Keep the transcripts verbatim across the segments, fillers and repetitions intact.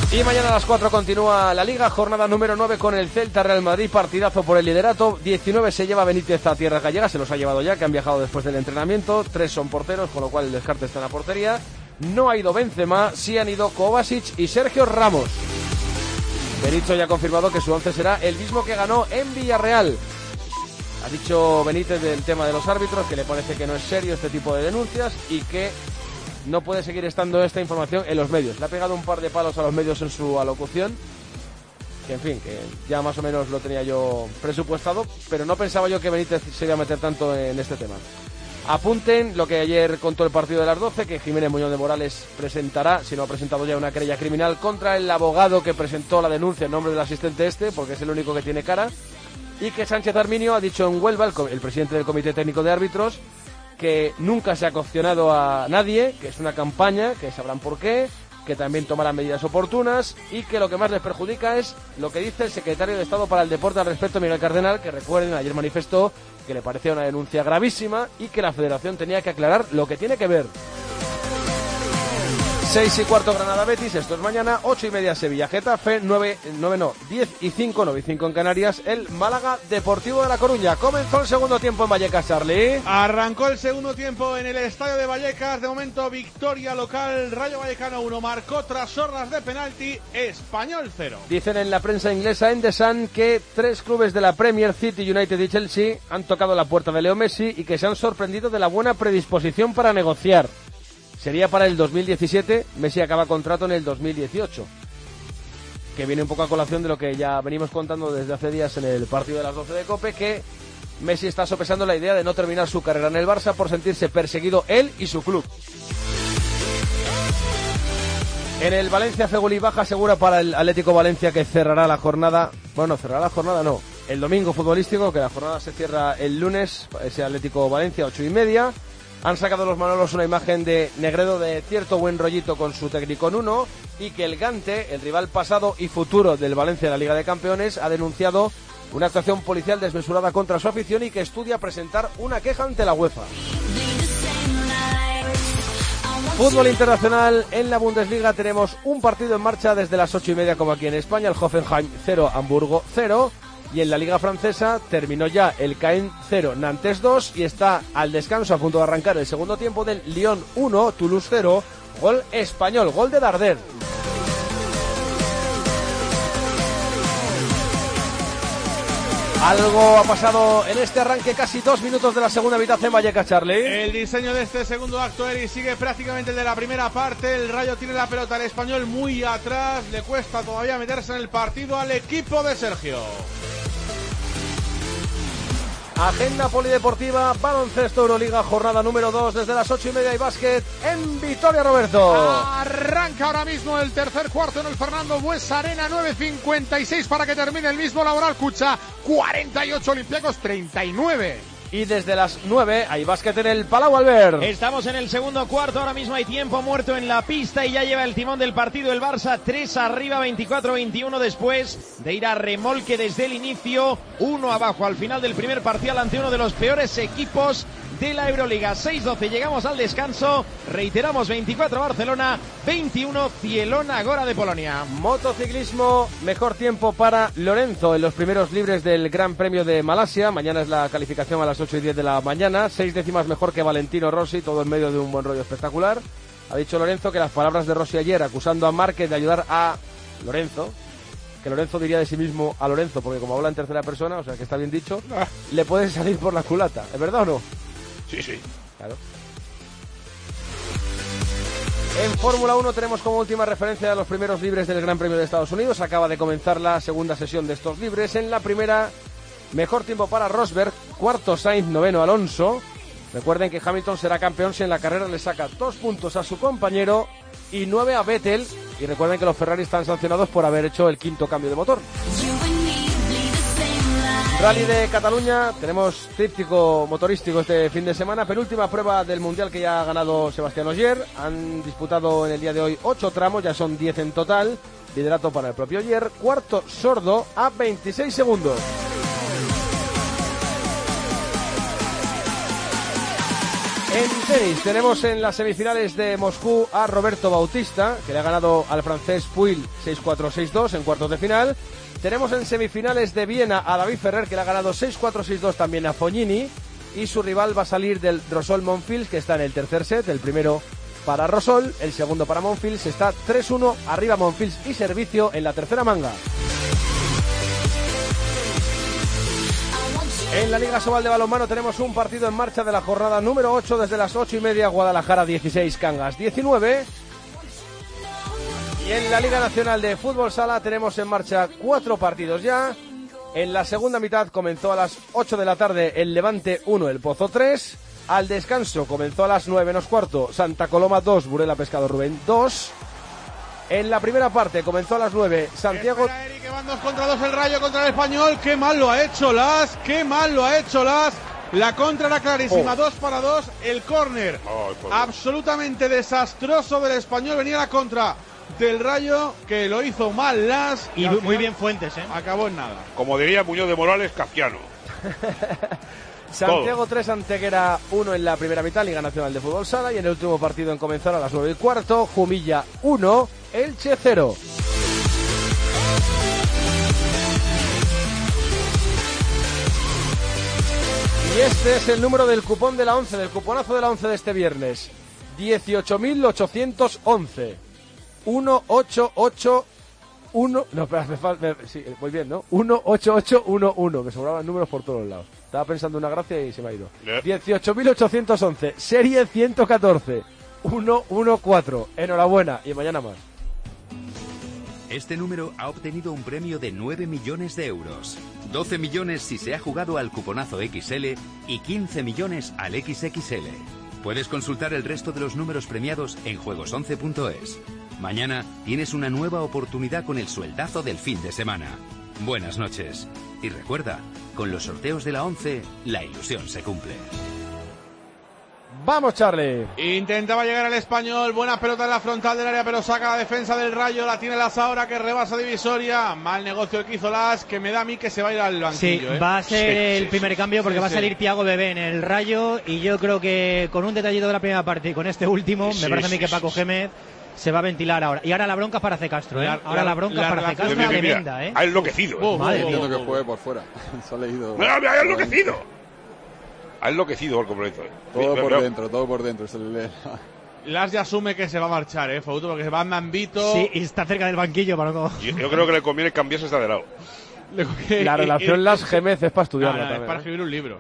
Y mañana a las cuatro continúa la Liga, jornada número nueve con el Celta Real Madrid, partidazo por el liderato. diecinueve se lleva Benítez a tierras gallegas, se los ha llevado ya, que han viajado después del entrenamiento. Tres son porteros, con lo cual el descarte está en la portería. No ha ido Benzema, sí han ido Kovacic y Sergio Ramos. Berizzo ya ha confirmado que su once será el mismo que ganó en Villarreal. Ha dicho Benítez del tema de los árbitros, que le parece que no es serio este tipo de denuncias y que no puede seguir estando esta información en los medios. Le ha pegado un par de palos a los medios en su alocución, que en fin, que ya más o menos lo tenía yo presupuestado, pero no pensaba yo que Benítez se iba a meter tanto en este tema. Apunten lo que ayer contó el partido de las doce, que Jiménez Muñoz de Morales presentará, si no ha presentado ya, una querella criminal contra el abogado que presentó la denuncia en nombre del asistente este, porque es el único que tiene cara, y que Sánchez Arminio ha dicho en Huelva, el, el presidente del Comité Técnico de Árbitros, que nunca se ha caucionado a nadie, que es una campaña, que sabrán por qué, que también tomarán medidas oportunas y que lo que más les perjudica es lo que dice el secretario de Estado para el Deporte al respecto, Miguel Cardenal, que recuerden, ayer manifestó que le parecía una denuncia gravísima y que la Federación tenía que aclarar lo que tiene que ver. seis y cuarto Granada Betis, esto es mañana. Ocho y media Sevilla Getafe, nueve, nueve no, diez y cinco, nueve y cinco en Canarias, el Málaga Deportivo de La Coruña. Comenzó el segundo tiempo en Vallecas, Charlie. Arrancó el segundo tiempo en el estadio de Vallecas. De momento victoria local, Rayo Vallecano uno, marcó tras horas de penalti, Español cero. Dicen en la prensa inglesa en The Sun que tres clubes de la Premier, City, United y Chelsea, han tocado la puerta de Leo Messi y que se han sorprendido de la buena predisposición para negociar. Sería para el dos mil diecisiete, Messi acaba contrato en el dos mil dieciocho, que viene un poco a colación de lo que ya venimos contando desde hace días en el partido de las doce de COPE, que Messi está sopesando la idea de no terminar su carrera en el Barça por sentirse perseguido él y su club. En el Valencia Feguli baja segura para el Atlético Valencia, que cerrará la jornada, bueno, cerrará la jornada no, el domingo futbolístico, que la jornada se cierra el lunes, ese Atlético Valencia, ocho y media. Han sacado los Manolos una imagen de Negredo de cierto buen rollito con su técnico en uno, y que el Gante, el rival pasado y futuro del Valencia en la Liga de Campeones, ha denunciado una actuación policial desmesurada contra su afición y que estudia presentar una queja ante la UEFA. Fútbol internacional, en la Bundesliga tenemos un partido en marcha desde las ocho y media como aquí en España, el Hoffenheim cero, Hamburgo cero. Y en la Liga Francesa terminó ya el Caen cero, Nantes dos, y está al descanso a punto de arrancar el segundo tiempo del Lyon uno, Toulouse cero, gol español, gol de Darder. Algo ha pasado en este arranque, casi dos minutos de la segunda mitad en Vallecas, Charlie. El diseño de este segundo acto, Eri, sigue prácticamente el de la primera parte. El Rayo tiene la pelota, el Español muy atrás. Le cuesta todavía meterse en el partido al equipo de Sergio. Agenda polideportiva, baloncesto Euroliga, jornada número dos desde las ocho y media y básquet en Vitoria, Roberto. Arranca ahora mismo el tercer cuarto en el Fernando Buesa Arena, nueve cincuenta y seis para que termine el mismo Laboral Cucha, cuarenta y ocho Olympiacos, treinta y nueve. Y desde las nueve hay básquet en el Palau Albert. Estamos en el segundo cuarto, ahora mismo hay tiempo muerto en la pista y ya lleva el timón del partido el Barça, tres arriba, veinticuatro veintiuno después de ir a remolque desde el inicio, uno abajo al final del primer parcial ante uno de los peores equipos de la Euroliga. seis doce, llegamos al descanso, reiteramos, veinticuatro Barcelona, veintiuno Zielona Góra de Polonia. Motociclismo, mejor tiempo para Lorenzo en los primeros libres del Gran Premio de Malasia. Mañana es la calificación a las ocho y diez de la mañana, seis décimas mejor que Valentino Rossi, todo en medio de un buen rollo espectacular. Ha dicho Lorenzo que las palabras de Rossi ayer acusando a Márquez de ayudar a Lorenzo, que Lorenzo diría de sí mismo a Lorenzo, porque como habla en tercera persona, o sea que está bien dicho, ah. le puede salir por la culata, ¿es verdad o no? Sí, sí. Claro. En Fórmula uno tenemos como última referencia a los primeros libres del Gran Premio de Estados Unidos. Acaba de comenzar la segunda sesión de estos libres. En la primera, mejor tiempo para Rosberg, cuarto Sainz, noveno Alonso. Recuerden que Hamilton será campeón si en la carrera le saca dos puntos a su compañero y nueve a Vettel. Y recuerden que los Ferrari están sancionados por haber hecho el quinto cambio de motor. Rally de Cataluña, tenemos tríptico motorístico este fin de semana, penúltima prueba del Mundial que ya ha ganado Sebastián Ogier. Han disputado en el día de hoy ocho tramos, ya son diez en total, liderato para el propio Ogier, cuarto Sordo a veintiséis segundos. En tenis tenemos en las semifinales de Moscú a Roberto Bautista, que le ha ganado al francés Puig seis cuatro seis dos en cuartos de final. Tenemos en semifinales de Viena a David Ferrer, que le ha ganado seis cuatro seis dos también a Fognini. Y su rival va a salir del Rosol Monfils, que está en el tercer set, el primero para Rosol, el segundo para Monfils. Está tres uno arriba Monfils y servicio en la tercera manga. En la Liga Sobal de balonmano tenemos un partido en marcha de la jornada número ocho desde las ocho y media, Guadalajara dieciséis, Cangas diecinueve. Y en la Liga Nacional de Fútbol Sala tenemos en marcha cuatro partidos ya. En la segunda mitad comenzó a las ocho de la tarde el Levante uno, el Pozo tres. Al descanso comenzó a las nueve menos cuarto Santa Coloma dos, Burela Pescado Rubén dos. En la primera parte comenzó a las nueve Santiago... Espera, Eric, que van dos contra dos el Rayo contra el Español. Qué mal lo ha hecho Las, qué mal lo ha hecho Las. La contra era clarísima, oh. dos para dos. El córner, oh, absolutamente desastroso del Español. Venía la contra del Rayo, que lo hizo mal Las. Y, y muy bien Fuentes, ¿eh? Acabó en nada. Como diría Muñoz de Morales, kafkiano. Santiago tres, Antequera uno en la primera mitad, Liga Nacional de Fútbol Sala. Y en el último partido en comenzar a las nueve y cuarto, Jumilla uno, Elche cero. Y este es el número del cupón de la once, del cuponazo de la once de este viernes. dieciocho mil ochocientos once. uno ocho ocho uno. No, espera, me falta. Sí, voy bien, ¿no? uno ocho ocho uno uno. Me sobraban números por todos lados. Estaba pensando una gracia y se me ha ido. dieciocho mil ochocientos once. Serie ciento catorce. uno uno cuatro. Enhorabuena. Y mañana más. Este número ha obtenido un premio de nueve millones de euros. doce millones si se ha jugado al cuponazo X L y quince millones al equis equis ele. Puedes consultar el resto de los números premiados en juegos once punto es. Mañana tienes una nueva oportunidad con el sueldazo del fin de semana. Buenas noches. Y recuerda, con los sorteos de la once, la ilusión se cumple. Vamos, Charlie. Intentaba llegar al Español, buena pelota en la frontal del área, pero saca la defensa del Rayo, la tiene Las ahora, que rebasa divisoria. Mal negocio el que hizo Las, que me da a mí que se va a ir al banquillo. Sí, ¿eh? va a ser sí, el sí, primer sí, cambio porque sí, va a sí. salir Thiago Bebé en el Rayo, y yo creo que con un detallito de la primera parte y con este último, Sí, me parece a mí sí, que sí, Paco sí. Gémez se va a ventilar ahora. Y ahora la bronca para C. Castro, ¿eh? La- Ahora la- la bronca la para C. relación- Castro Mira, mira, mira, tremenda, ¿eh? ha enloquecido. ¿eh? Oh, Madre oh, mía. oh, Entiendo oh, que oh. juegue por fuera. Se ha leído Mira, mira, ha enloquecido. Ha enloquecido por completo. ¿eh? todo Mira, por mira. dentro, todo por dentro. Se le... Las ya asume que se va a marchar, ¿eh, Fouto? Porque se va Mambito. Sí, y está cerca del banquillo para no... Yo, yo creo que le conviene cambiarse hasta de lado. La relación Las Gémez es para estudiarla No, no, es también. para ¿eh? escribir un libro.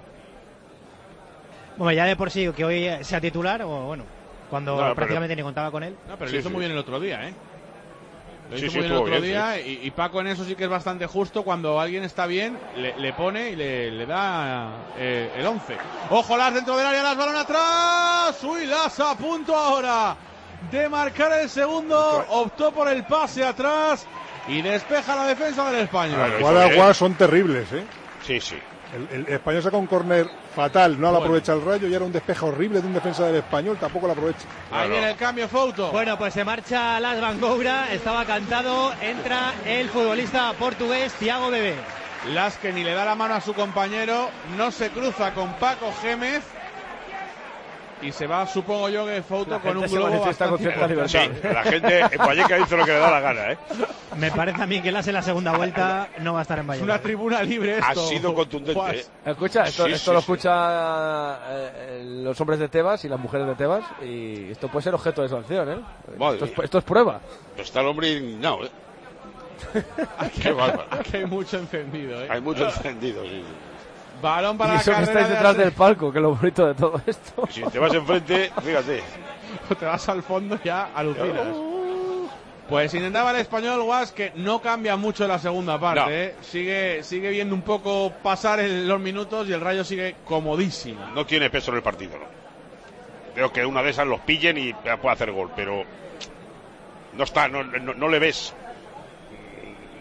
Bueno, ya de por sí que hoy sea titular, o bueno, cuando No, pero- prácticamente ni contaba con él. No, pero Sí, lo hizo sí. muy bien el otro día, ¿eh? Lo Sí, hizo sí, muy bien el estuvo otro bien, día y, y Paco en eso sí que es bastante justo. Cuando alguien está bien, le, le pone y le, le da eh, el once. Ojo, Las dentro del área, Las balón atrás. Uy, Las a punto ahora de marcar el segundo. Optó por el pase atrás y despeja la defensa del Español. Claro. Guada a guada son terribles, ¿eh? Sí, sí. El, el Español saca un córner fatal, no lo Bueno. aprovecha el Rayo, y era un despeje horrible de un defensa del Español, tampoco lo aprovecha. Ahí no, viene no. el cambio, Fouto. Bueno, pues se marcha Las Bangoura, estaba cantado, entra el futbolista portugués Thiago Bebé. Las que ni le da la mano a su compañero, no se cruza con Paco Gémez y se va, supongo yo, que Fouto La con un gente se globo manifiesta con bastante cierta importante. libertad. Sí, la gente en Vallecas dice lo que le da la gana, ¿eh? Me parece a mí que Las en la segunda vuelta no va a estar en Es Vallecas. una tribuna libre esto. Ha sido contundente, Juan. ¿eh? Escucha, esto, Sí, esto sí, lo sí. escucha eh, los hombres de Tebas y las mujeres de Tebas, y esto puede ser objeto de sanción, ¿eh? Madre Esto es, mía. esto es prueba. Está el hombre indignado, ¿eh? Aquí, Qué bárbaro. aquí hay mucho encendido, ¿eh? Hay mucho encendido, sí. Balón para Y la eso que carrera estáis de detrás la- del palco, que es lo bonito de todo esto. Si te vas enfrente, fíjate. Te vas al fondo ya alucinas. Pues intentaba el Español, Guas, que no cambia mucho en la segunda parte, No. ¿eh? Sigue, sigue viendo un poco pasar el- los minutos y el Rayo sigue comodísimo. No tiene peso en el partido, ¿no? Creo que una de esas los pillen y puede hacer gol, pero no está, no, no, no le ves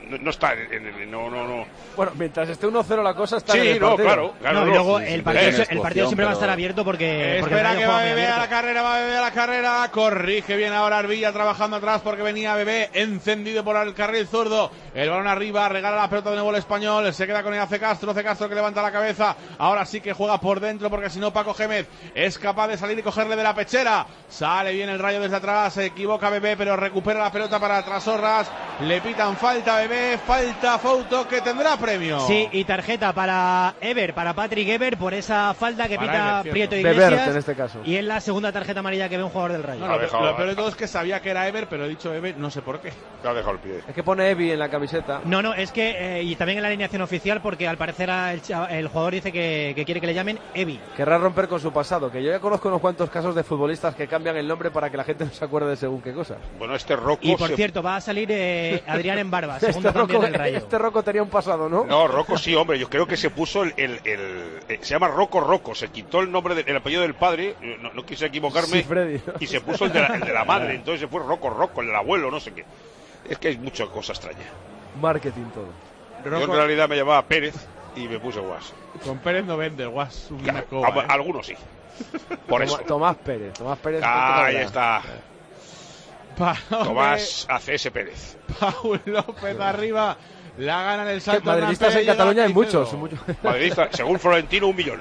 no, no está en, en, no, no, no. Bueno, mientras esté uno cero la cosa está sí, en el no, partido. claro, claro. No, No, y luego sí, el sí, partido, sí, el partido siempre va a estar abierto porque... porque Espera el que Rayo va juega muy Bebé a la abierto. carrera, va Bebé a la carrera, corrige bien ahora Arbilla trabajando atrás porque venía Bebé encendido por el carril zurdo, el balón arriba, regala la pelota de nuevo el español, se queda con el C. Castro, C. Castro que levanta la cabeza, ahora sí que juega por dentro porque si no Paco Gémez es capaz de salir y cogerle de la pechera, sale bien el Rayo desde atrás, se equivoca Bebé pero recupera la pelota para Trasorras, le pitan falta Bebé, falta Fouto que tendrá premio. Sí, y tarjeta para Ever, para Patrick Ever por esa falta que Para pita Ever, Prieto Bebert, Iglesias. en este caso. Y es la segunda tarjeta amarilla que ve un jugador del Rayo. No, lo, dejado, lo peor de todo es que sabía que era Ever, pero he dicho Ever, no sé por qué. Te ha dejado el pie. Es que pone Evi en la camiseta. No, no, es que, eh, y también en la alineación oficial, porque al parecer el, chava- el jugador dice que, que quiere que le llamen Evi. Querrá romper con su pasado, que yo ya conozco unos cuantos casos de futbolistas que cambian el nombre para que la gente no se acuerde de según qué cosas. Bueno, este Rocco Y por se- cierto, va a salir eh, Adrián en barba, segundo Este cambio Rocco, del Rayo. este Rocco tenía un pasado, ¿no? No, Rocco sí, hombre, yo creo que se puso el, el, el- eh, se llama Rocco Rocco, se quitó el nombre, de- el apellido del padre, eh, no, no quise equivocarme, Sí, Freddy. y se puso el de, la, el de la madre, entonces se fue Rocco Rocco, el del abuelo, no sé qué. Es que hay mucha cosa extraña. Marketing todo. Yo en Rocco- realidad me llamaba Pérez y me puse Guas. Con Pérez no vende, Guas, una Claro, coba, a- ¿eh? algunos sí. Por eso. Toma- Tomás Pérez, Tomás Pérez. Ah, ahí Tomás- está. Pa- Tomás A C S Pérez. Paul López arriba, la gana en el Que salto. madridistas Hernán en Pérez, Cataluña hay llega muchos, Caicedo. muchos. Madridista, según Florentino, un millón.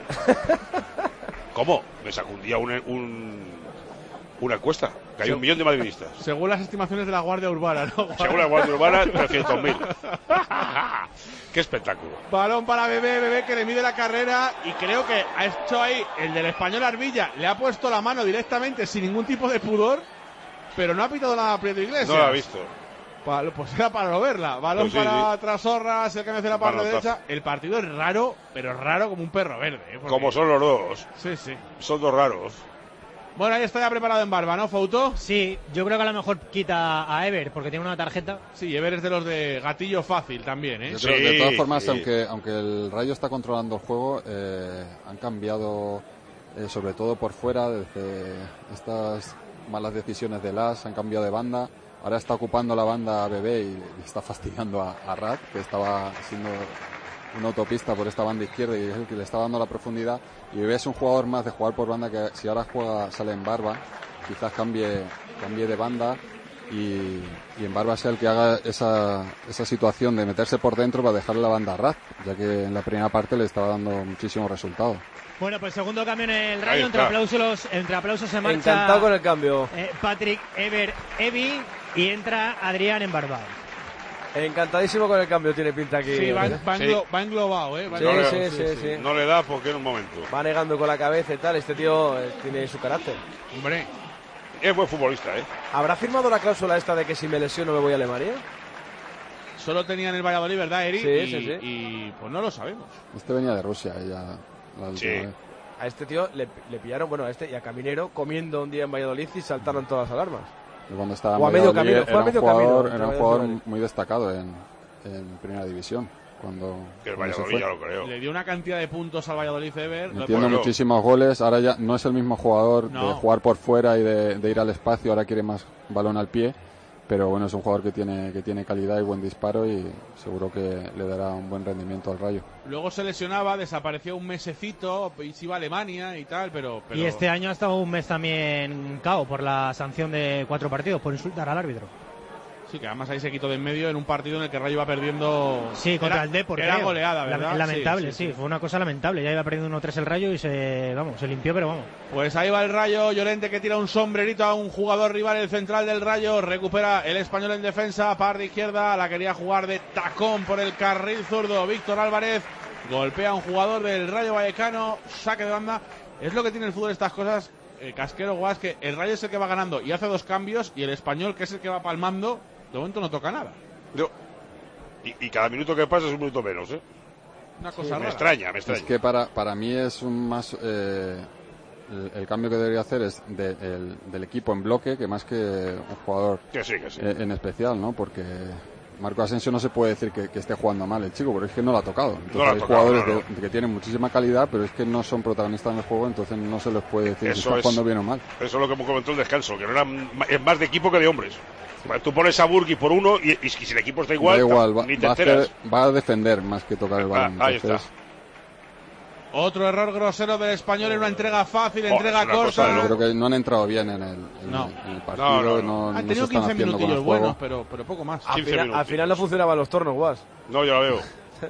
¿Cómo? Me sacó un día un, un- una encuesta, que hay Sí. un millón de madridistas. Según las estimaciones de la Guardia Urbana, ¿no? Según la Guardia Urbana, trescientos mil. ¡Qué espectáculo! Balón para Bebé, Bebé que le mide la carrera y creo que ha hecho ahí el del español Arbilla, le ha puesto la mano directamente sin ningún tipo de pudor, pero no ha pitado nada a Prieto Iglesias. No lo ha visto. Pa- pues era para no verla. Balón Pues sí, para sí. Trasorras, el que me hace la parte Manotazo. derecha. El partido es raro, pero raro como un perro verde. ¿eh? Porque- Como son los dos. Sí, sí. Son dos raros. Bueno, ahí está ya preparado en barba, ¿no, Fouto? Sí, yo creo que a lo mejor quita a Ever porque tiene una tarjeta. Sí, Ever es de los de gatillo fácil también, ¿eh? Yo creo que de Sí, todas formas, sí. aunque, aunque el Rayo está controlando el juego, eh, han cambiado, eh, sobre todo por fuera, desde estas malas decisiones de Las, han cambiado de banda. Ahora está ocupando la banda a Bebé y le está fastidiando a, a Rat, que estaba siendo una autopista por esta banda izquierda y es el que le está dando la profundidad. Y Bebé es un jugador más de jugar por banda que si ahora juega, sale en barba, quizás cambie, cambie de banda y, y en barba sea el que haga esa, esa situación de meterse por dentro para dejarle la banda a Rat, ya que en la primera parte le estaba dando muchísimos resultados. Bueno, pues segundo cambio en el Ahí Rayo, entre está. aplausos, entre aplausos se marcha Encantado con el cambio. eh, Patrick Ever Evi y entra Adrián en barba. Encantadísimo con el cambio, tiene pinta aquí. Sí, va, va, Sí. englo- va englobado, ¿eh? Va Sí, No englobado. le- sí, sí, sí. No le da porque en un momento. Va negando con la cabeza y tal. Este tío eh, tiene su carácter. Hombre, Es buen futbolista, ¿eh? ¿Habrá firmado la cláusula esta de que si me lesiono me voy a Alemania? solo tenían el Valladolid, ¿verdad, Eri? Sí, y, sí, sí. y pues no lo sabemos. Este venía de Rusia, ella, la última Sí. vez. A este tío le, le pillaron, bueno, a este y a Caminero comiendo un día en Valladolid y saltaron todas las alarmas. Y cuando estaba en O a medio Valladolid camino, fue era a medio un jugador, camino, era un entre jugador Valladolid. muy destacado en, en primera división. Cuando, Que el cuando se Valladolid fue. ya lo creo. Le dio una cantidad de puntos al Valladolid Ever. lo- Metiendo Bueno. muchísimos goles, ahora ya no es el mismo jugador No. de jugar por fuera y de, de ir al espacio, ahora quiere más balón al pie, pero bueno, es un jugador que tiene, que tiene calidad y buen disparo y seguro que le dará un buen rendimiento al Rayo. Luego se lesionaba, desapareció un mesecito y se iba a Alemania y tal, pero... pero... Y este año ha estado un mes también cao por la sanción de cuatro partidos por insultar al árbitro. Sí, que además ahí se quitó de en medio en un partido en el que Rayo iba perdiendo... Sí, contra Era- el Depor. Era creo. goleada, Lam- ¿verdad? Lamentable, sí, fue una cosa lamentable. Ya iba perdiendo uno tres el Rayo y se, vamos, se limpió, pero vamos. Pues ahí va el Rayo, Llorente que tira un sombrerito a un jugador rival, el central del Rayo, recupera el español en defensa, par de izquierda, la quería jugar de tacón por el carril zurdo, Víctor Álvarez, golpea a un jugador del Rayo Vallecano, saque de banda, es lo que tiene el fútbol estas cosas, eh, Casquero Guas, que el Rayo es el que va ganando y hace dos cambios, y el español que es el que va palmando, de momento no toca nada, No. Y, y cada minuto que pasa es un minuto menos, ¿eh? una cosa Me rara. extraña, me extraña. Es que para, para mí es un más... eh, el, el cambio que debería hacer es de- el- del equipo en bloque, que más que un jugador Que sí, que sí. eh, en especial, ¿no? Porque Marco Asensio no se puede decir que, que esté jugando mal el chico, porque es que no lo ha tocado. Entonces No lo ha hay tocado, jugadores no, no. de- que tienen muchísima calidad, pero es que no son protagonistas en el juego, entonces no se les puede decir si Eso están es- jugando bien o mal. Eso es lo que hemos comentado el descanso, que no era, es más de equipo que de hombres. Tú pones a Burgui por uno y, y si el equipo está igual, da igual, va, ni te va a enteras. hacer- va a defender más que tocar el balón. Ah, ahí entonces, está. Otro error grosero del Español en una entrega fácil, Oh, entrega es una cosa de corta. Yo creo que no han entrado bien en el, en No. el- en el partido, No, no, no. no, no Han se tenido están quince haciendo con el minutillos juego. buenos, pero, pero poco más. Al quince final, al minutos. final no funcionaban los tornos, Guas. No, yo la veo.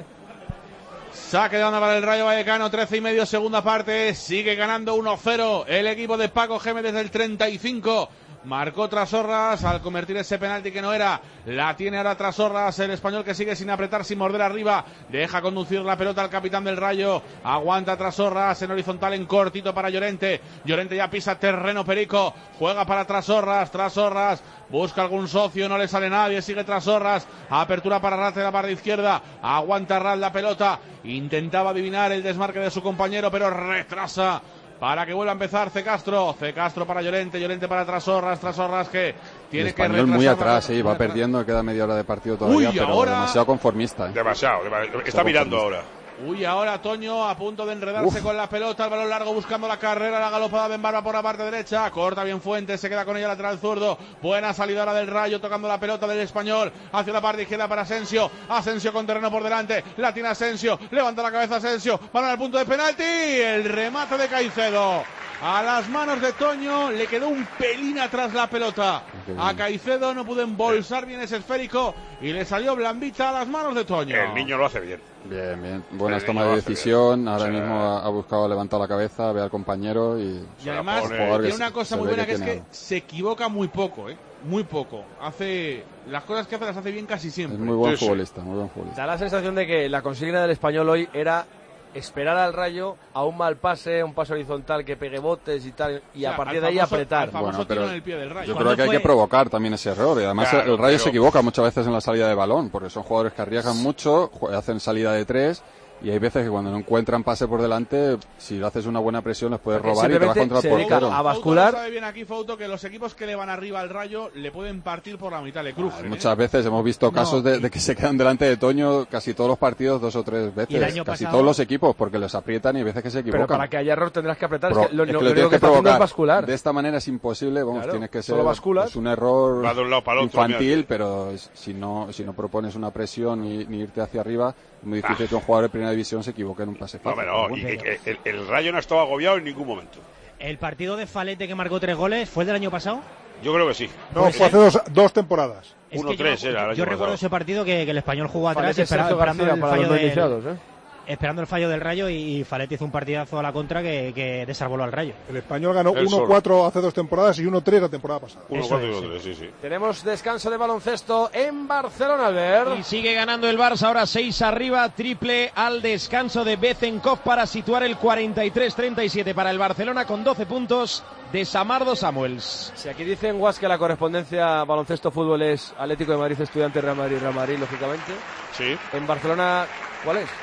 Saque de onda para el Rayo Vallecano, trece y medio, segunda parte. Sigue ganando uno cero el equipo de Paco Gémez desde el treinta y cinco. Marcó Trasorras al convertir ese penalti que no era. La tiene ahora Trasorras, el español que sigue sin apretar, sin morder arriba. Deja conducir la pelota al capitán del Rayo. Aguanta Trasorras en horizontal, en cortito para Llorente. Llorente ya pisa terreno Perico. Juega para Trasorras. Trasorras busca algún socio, no le sale nadie. Sigue Trasorras. Apertura para Rat de la parte izquierda. Aguanta Rat la pelota. Intentaba adivinar el desmarque de su compañero, pero retrasa. Para que vuelva a empezar C. Castro. C. Castro para Llorente. Llorente para Trasorras. Trasorras que El tiene que español muy retrasar. atrás, sí, va Muy perdiendo, queda media hora de partido todavía, Uy, pero ahora- demasiado conformista. ¿eh? Demasiado. demasiado. Está mirando ahora. Uy, ahora Toño a punto de enredarse Uf. con la pelota, el balón largo buscando la carrera, la galopada de Barba por la parte derecha, corta bien Fuentes, se queda con ella lateral zurdo, buena salida ahora del Rayo, tocando la pelota del español, hacia la parte izquierda para Asensio, Asensio con terreno por delante, la tiene Asensio, levanta la cabeza Asensio, balón al punto de penalti, el remate de Caicedo. A las manos de Toño, le quedó un pelín atrás la pelota. A Caicedo no pudo embolsar bien ese esférico y le salió blandita a las manos de Toño. El niño lo hace bien. Bien, bien. Buenas El tomas niño de lo hace decisión. bien. Ahora O sea, mismo ha, ha buscado levantar la cabeza, ve al compañero y. Y Se la además pone. Jugador que tiene una se- cosa se muy ve buena que que es que tiene algo. se equivoca muy poco, ¿eh? Muy poco. Hace las cosas que hace las hace bien casi siempre. Es muy buen Sí, sí. futbolista, muy buen futbolista. Da la sensación de que la consigna del español hoy era esperar al Rayo a un mal pase, un pase horizontal que pegue botes y tal, y O sea, a partir al de ahí famoso- apretar. al famoso Bueno, tiro pero en el pie del Rayo. Yo ¿Cuándo creo que hay fue? que provocar también ese error. Y además Claro, el Rayo pero- se equivoca muchas veces en la salida de balón, porque son jugadores que arriesgan mucho, ju- hacen salida de tres. Y hay veces que cuando no encuentran pase por delante, si le haces una buena presión, les puedes Porque robar y te vas simplemente contra el se dedica portero. a Fouto bascular. lo sabe bien aquí, Fouto, que los equipos que le van arriba al Rayo le pueden partir por la mitad, le crujen. ¿eh? Muchas veces hemos visto casos de, de que se quedan delante de Toño casi todos los partidos dos o tres veces. Y el año casi pasado- todos los equipos, porque les aprietan y hay veces que se equivocan. Pero para que haya error tendrás que apretar. Pro- es que lo, es que lo lo único tienes que que está haciendo es provocar. bascular. De esta manera es imposible, vamos, Claro, tienes que ser solo basculas. pues, un error Va de un lado para el otro, infantil, mira. pero es- si no si no propones una presión ni, ni irte hacia arriba, es muy Ah. difícil que un jugador de primera división se equivoque en un pase No, fácil. pero Pero no, bueno. y- y- el, el Rayo no ha estado agobiado en ningún momento. El partido de Falete que marcó tres goles fue el del año pasado. Yo creo que sí. No, Pues fue sí. hace dos, dos temporadas. Es Uno que yo tres me- era el año Yo recuerdo pasado. ese partido que, que el español jugó atrás Falete, espera- Sergio esperando, García el para fallo los del, iniciados, ¿eh? esperando el fallo del Rayo y, y Falete hizo un partidazo a la contra que, que desarboló al Rayo. El español ganó Él solo. uno cuatro hace dos temporadas y uno tres la temporada pasada. Uno, Eso cuatro y es, uno, tres, sí, sí. Tenemos descanso de baloncesto en Barcelona, Albert. Y sigue ganando el Barça, ahora seis arriba, triple al descanso de Bezenkov para situar el cuarenta y tres treinta y siete para el Barcelona con doce puntos de Samardo Samuels. Si aquí dicen, Guas, que la correspondencia baloncesto-fútbol es Atlético de Madrid, Estudiantes, Real Madrid, Real Madrid, lógicamente. Sí. En Barcelona, ¿cuál es?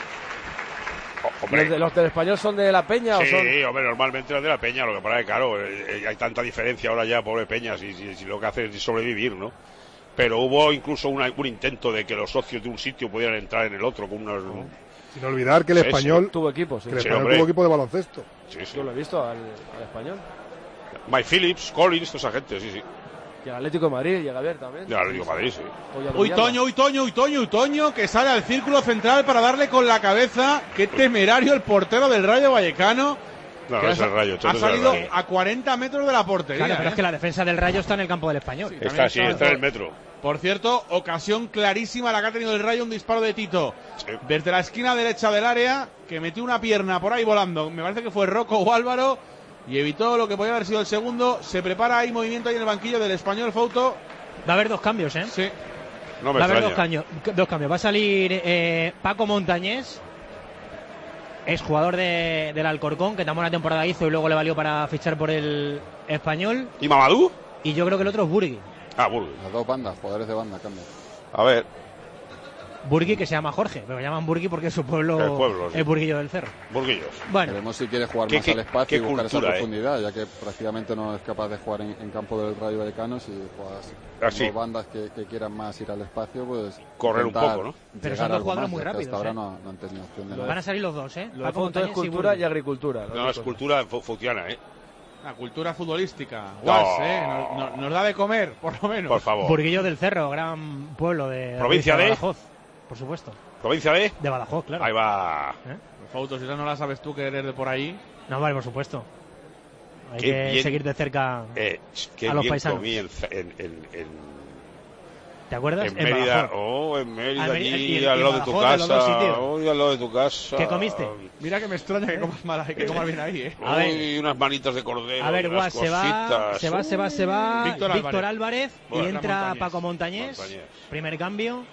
O- ¿Los, hombre, de- los del español son de la Peña o son...? sí, hombre, normalmente las de la Peña, lo que pasa es que, claro, eh, eh, hay tanta diferencia ahora ya, pobre Peña, si, si, si lo que hace es sobrevivir, ¿no? Pero hubo incluso una- un intento de que los socios de un sitio pudieran entrar en el otro con unos... Sin olvidar que el Sí, sí. español, Tuvo equipo, sí. que el Sí, español hombre. tuvo equipo de baloncesto. Sí, sí. Yo lo he visto al, al español. Mike Phillips, Collins, toda esa gente, sí, sí. Y al Atlético de Madrid, llega a ver también. Ya lo digo, Madrid, sí. Hoy al Uy, Villalba. Toño, uy, Toño, uy, Toño, uy, Toño, que sale al círculo central para darle con la cabeza. Qué temerario el portero del Rayo Vallecano. No, que no es ha, el Rayo, ha Cheto, es el salido Rayo. a cuarenta metros de la portería. Claro, pero ¿eh? es que la defensa del Rayo está en el campo del español. Sí. Está, También sí, está- está en el metro. Por cierto, ocasión clarísima la que ha tenido el Rayo, un disparo de Tito. Sí. Desde la esquina derecha del área, que metió una pierna por ahí volando. Me parece que fue Rocco o Álvaro. Y evitó lo que podía haber sido el segundo. Se prepara ahí movimiento ahí en el banquillo del español Fouto. Va a haber dos cambios, ¿eh? Sí. No me Va a haber dos extraña. cambios, dos cambios. Va a salir eh, Paco Montañés, es jugador de, del Alcorcón, que tan buena temporada hizo y luego le valió para fichar por el español. ¿Y Mamadou? Y yo creo que el otro es Burgui. Ah, Burgos. Las dos bandas, jugadores de banda, cambian. A ver. Burgui, que se llama Jorge, pero lo llaman Burgui porque su pueblo, El pueblo, sí. es Burguillo del Cerro. Burguillos. Bueno, Veremos si quiere jugar ¿Qué- más qué- al espacio qué y buscar cultura, esa eh? profundidad, ya que prácticamente no es capaz de jugar en, en campo del Rayo Vallecano. Si juegas Así. con bandas que, que quieran más ir al espacio, pues Correr un intentar poco, ¿no? Pero llegar son dos algo jugadores más, muy ya que rápidos, hasta ahora ¿eh? no, no han tenido opción de van nada. a salir los dos, ¿eh? Lo de Paco fondo es Montañés y cultura Burgui. y agricultura. las No, dos es cosas. cultura fu- funciana, ¿eh? La cultura futbolística. No. Guas, ¿eh? Nos, nos- nos da de comer, por lo menos. Por favor. Burguillo del Cerro, gran pueblo de Provincia de- Badajoz, por supuesto. ¿Provincia de? De Badajoz, claro. Ahí va. ¿Eh? Fausto, si esa no la sabes tú que eres de por ahí. No, vale, por supuesto. Hay Qué que bien. seguir de cerca Eh, qué a los bien paisanos. comí en, en, en, en, ¿Te acuerdas? en Mérida. Badajoz. Oh, en Mérida, Ah, Mérida, y allí, en- al y lado de tu Badajoz, de los dos casa. sitios. Oh, al lado de tu casa. ¿Qué comiste? Mira que me extraña que comas mal ahí, que comas bien ahí, ¿eh? A ver. Uy, unas manitas de cordero. A ver, unas Guas, se va, cositas. se va, se va, se va. Víctor Víctor, Álvarez. Álvarez, Bueno, y entra Montañés. Paco Montañés. Montañés. Primer cambio.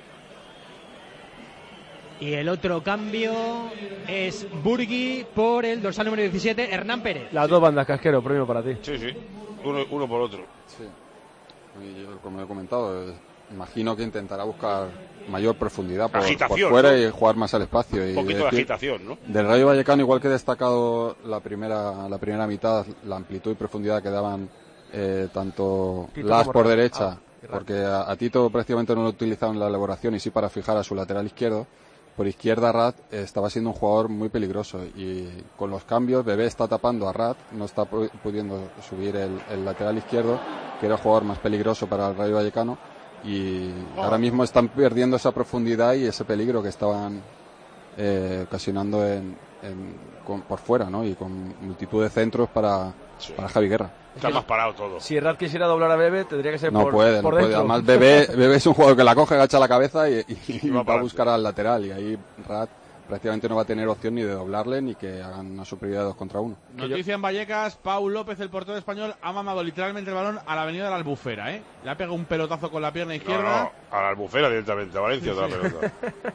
Y el otro cambio es Burgui por el dorsal número diecisiete, Hernán Pérez. Las dos bandas, Casquero, premio para ti. Sí, sí. Uno, uno por otro. Sí. Y yo, como he comentado, eh, imagino que intentará buscar mayor profundidad por, por Agitación, fuera ¿no? y jugar más al espacio. Un y poquito de decir- agitación, ¿no? Del Rayo Vallecano, igual que he destacado la primera, la primera mitad, la amplitud y profundidad que daban eh, tanto Tito Las como por Rat. derecha, Ah, y Rat. porque a, a Tito prácticamente no lo utilizaban en la elaboración y sí para fijar a su lateral izquierdo. Por izquierda Rat eh, estaba siendo un jugador muy peligroso y con los cambios Bebé está tapando a Rat, no está pu- pudiendo subir el, el lateral izquierdo, que era el jugador más peligroso para el Rayo Vallecano, y ahora mismo están perdiendo esa profundidad y ese peligro que estaban eh, ocasionando en, en- con- por fuera, ¿no? Y con multitud de centros para, Sí. para Javi Guerra. Está más parado todo. Si Rat quisiera doblar a Bebe, tendría que ser No por, puede, no por puede. dentro. Además, Bebé, Bebé es un jugador que la coge, agacha la cabeza y, y- y va va para a buscar al lateral. Y ahí Rat prácticamente no va a tener opción ni de doblarle ni que hagan una superioridad de dos contra uno. Noticia en Vallecas, Pau López, el portero español, ha mandado literalmente el balón a la avenida de la Albufera, ¿eh? Le ha pegado un pelotazo con la pierna No, izquierda. no, a la Albufera directamente, a Valencia otra pelota.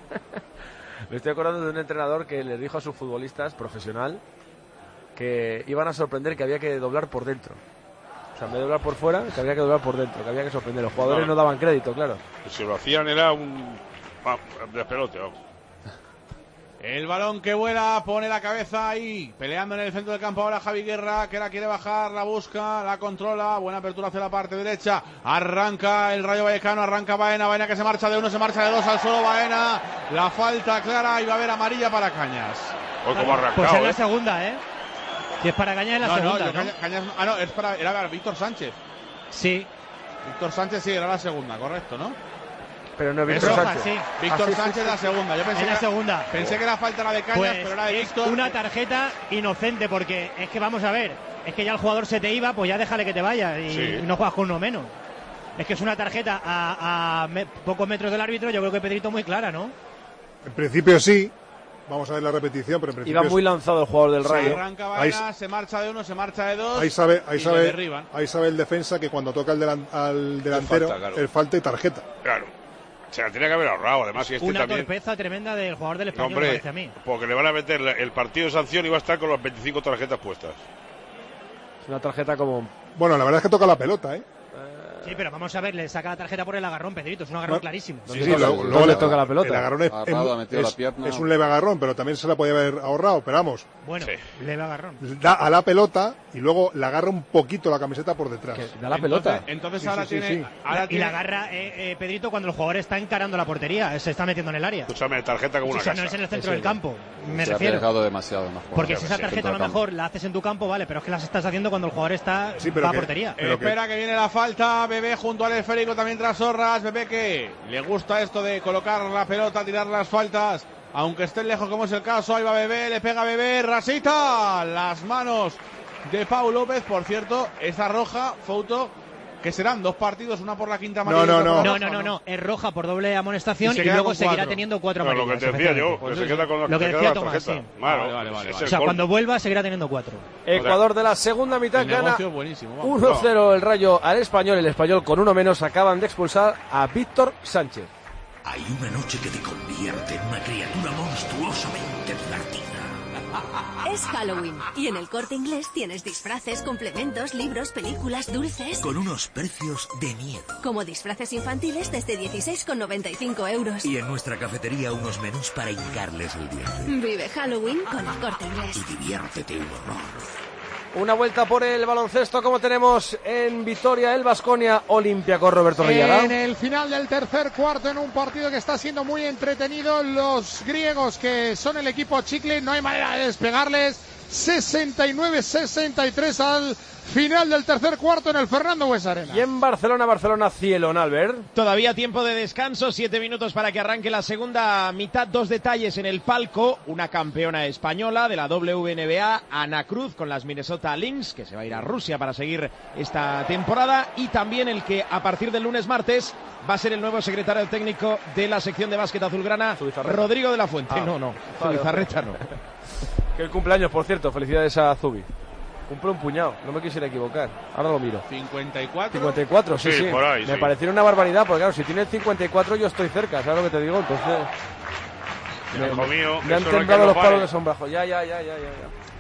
Me estoy acordando de un entrenador que le dijo a sus futbolistas, profesional, que iban a sorprender que había que doblar por dentro. O sea, en vez de doblar por fuera, que había que doblar por dentro, que había que sorprender. Los jugadores No. no daban crédito, claro. Si lo hacían era un ah, despelote, vamos. El balón que vuela, pone la cabeza ahí, peleando en el centro del campo ahora Javi Guerra, que la quiere bajar, la busca, la controla, buena apertura hacia la parte derecha, arranca el Rayo Vallecano, arranca Baena, Baena que se marcha de uno, se marcha de dos, al suelo Baena, la falta clara y va a haber amarilla para Cañas. Hoy como ha Pues es arrancado, la ¿eh? segunda, ¿eh? Si es para Cañas es la No, no, segunda, yo ¿no? Cañas, Cañas- ah no, es para, era Víctor Sánchez. Sí, Víctor Sánchez sí, era la segunda, correcto, ¿no? Pero no es Es Víctor roja, Sánchez. sí. Víctor Ah, sí, sí, Sánchez sí. la segunda, yo pensé, es la que, era, segunda. pensé que era falta la de Cañas, Pues pero era de es Víctor. una tarjeta inocente, porque es que vamos a ver, es que ya el jugador se te iba, pues ya déjale que te vaya y, Sí. y no juegas con uno menos. Es que es una tarjeta a, a me- pocos metros del árbitro, yo creo que Pedrito muy clara, ¿no? En principio sí. Vamos a ver la repetición, pero en principio Iba muy lanzado el jugador del Se Rayo. arranca Ahí- Baena, se marcha de uno, se marcha de dos. ahí sabe, ahí y le sabe, derriban. ahí sabe el defensa que cuando toca el delan- al delantero, falta, claro. el falta y tarjeta. Claro. Se la tenía que haber ahorrado, además, y este Una también. torpeza tremenda del jugador del No, Español, me hombre, parece a mí. porque le van a meter la- el partido de sanción y va a estar con las veinticinco tarjetas puestas. Es una tarjeta como... Bueno, la verdad es que toca la pelota, ¿eh? Sí, pero vamos a ver, le saca la tarjeta por el agarrón, Pedrito, es un agarrón No. clarísimo. Sí, ¿Dónde sí, toca- luego, dónde luego le le- toca la pelota? El agarrón es, Agarrado, ha es- metido la es- pierna. es un leve agarrón, pero también se la podía haber ahorrado. Pero vamos, Bueno, Sí. leve agarrón. da a la pelota y luego le agarra un poquito la camiseta por detrás. que da la pelota. Entonces, entonces Sí, ahora sí, sí, tiene. sí. Ahora Y tiene- la agarra eh, eh, Pedrito cuando el jugador está encarando la portería, se está metiendo en el área. Escúchame, tarjeta como O una sea, casa. no es en el centro Sí, del sí. campo, me Se ha refiero. arriesgado demasiado en la jugada. Porque si Ya esa ves, tarjeta a lo centro del mejor la haces en tu campo, vale, pero es que las estás haciendo cuando el jugador está Sí, pero va a que- portería. Pero que- Espera que viene la falta, Bebé junto al esférico también tras Sorras, Bebé que le gusta esto de colocar la pelota, tirar las faltas, aunque estén lejos como es el caso, ahí va Bebé, le pega Bebé, rasita las manos de Pau López, por cierto, esa roja, foto, que serán dos partidos, una por la quinta amarilla No, y otra no, por la No, roja, no, no, no, es roja por doble amonestación Y se y, queda luego con seguirá cuatro. teniendo cuatro Pero lo amarillas. que te decía yo, efectivamente. que se queda con la, Lo que se queda decía la Tomás, tarjeta. sí. Claro, Vale, vale, vale, es vale. el O sea, gol. cuando vuelva seguirá teniendo cuatro. Ecuador de la segunda mitad El gana negocio buenísimo, vamos. uno cero el Rayo al Español. El Español con uno menos acaban de expulsar a Víctor Sánchez. Hay una noche que te convierte en una criatura monstruosamente divertida. Es Halloween y en El Corte Inglés tienes disfraces, complementos, libros, películas, dulces. Con unos precios de miedo. Como disfraces infantiles desde dieciséis con noventa y cinco euros. Y en nuestra cafetería unos menús para hincarles el diente. Vive Halloween con El Corte Inglés. Y diviértete un horror. Una vuelta por el baloncesto, como tenemos en Vitoria, el Baskonia Olympiacos, Roberto Reyara. En el final del tercer cuarto, en un partido que está siendo muy entretenido, los griegos, que son el equipo chicle, no hay manera de despegarles. sesenta y nueve sesenta y tres al final del tercer cuarto en el Fernando Buesa-Arena. Y en Barcelona, Barcelona Cielón, Albert. Todavía tiempo de descanso, siete minutos para que arranque la segunda mitad. Dos detalles en el palco: una campeona española de la W N B A, Ana Cruz, con las Minnesota Lynx, que se va a ir a Rusia para seguir esta temporada, y también el que a partir del lunes martes va a ser el nuevo secretario técnico de la sección de básquet azulgrana, Rodrigo de la Fuente. Ah, no, no, vale, Zubizarreta no. Que el cumpleaños, por cierto, felicidades a Zubi. Cumple un puñado, no me quisiera equivocar. Ahora lo miro. ¿cincuenta y cuatro? cincuenta y cuatro, sí, sí. sí. Por ahí, me sí. pareció una barbaridad, porque claro, si tiene el cincuenta y cuatro yo estoy cerca, ¿sabes lo que te digo? Entonces... Me, me, mío, me han temblado los palos de sombrajo. Ya, ya, ya, ya, ya.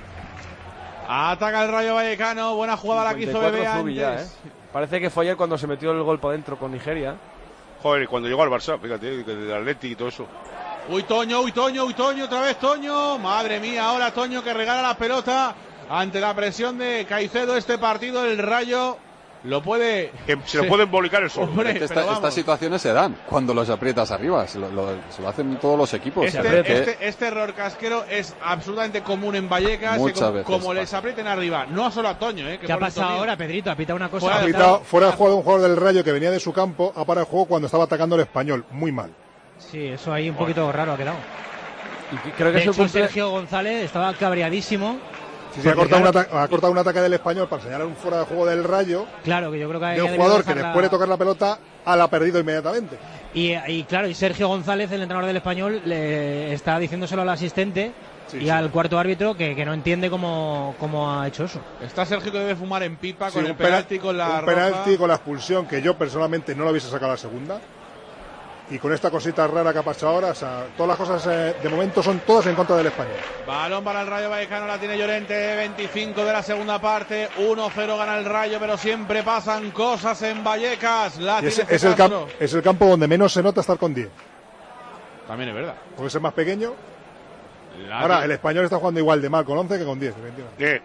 ya. Ataca el Rayo Vallecano, buena jugada la que hizo Bebé antes. Ya, ¿eh? Parece que fue ayer cuando se metió el gol para adentro con Nigeria. Joder, y cuando llegó al Barça, fíjate, del Atleti y todo eso. Uy, Toño, uy, Toño, uy, Toño, otra vez Toño. Madre mía, ahora Toño que regala la pelota ante la presión de Caicedo. Este partido, el Rayo lo puede... Que se lo puede embolicar el sol. Hombre, es que esta, estas situaciones se dan cuando los aprietas arriba. Se lo, lo, se lo hacen todos los equipos. Este, este, este error casquero es absolutamente común en Vallecas. Muchas como, veces como pasa. Les aprieten arriba. No solo a Toño, ¿eh? Que ¿Qué ha pasado ahora, Pedrito? Ha pitado una cosa. Fuera, ha pitado, fuera de juego de un jugador del Rayo que venía de su campo, ha parado el juego cuando estaba atacando el Español. Muy mal. Sí, eso ahí un poquito raro ha quedado. Y creo que de hecho, cumple... Sergio González estaba cabreadísimo. Sí, sí, ha cortado, un ataque, ha cortado un ataque del Español para señalar un fuera de juego del Rayo. Claro, que yo creo que de un jugador que después de tocar la pelota la ha perdido inmediatamente. Y, y claro, y Sergio González, el entrenador del Español, le está diciéndoselo al asistente sí, y sí. al cuarto árbitro que, que no entiende cómo, cómo ha hecho eso. Está Sergio que debe fumar en pipa sí, con el penalti, con la un penalti con la expulsión, que yo personalmente no lo hubiese sacado a la segunda. Y con esta cosita rara que ha pasado ahora, o sea, todas las cosas eh, de momento son todas en contra del Español. Balón para el Rayo Vallecano, la tiene Llorente, veinticinco de la segunda parte, uno cero gana el Rayo, pero siempre pasan cosas en Vallecas. La es, tiene es, el campo, es el campo donde menos se nota estar con diez. También es verdad. Puede ser más pequeño. La ahora, tiene... el Español está jugando igual de mal con once que con diez. ¿Qué?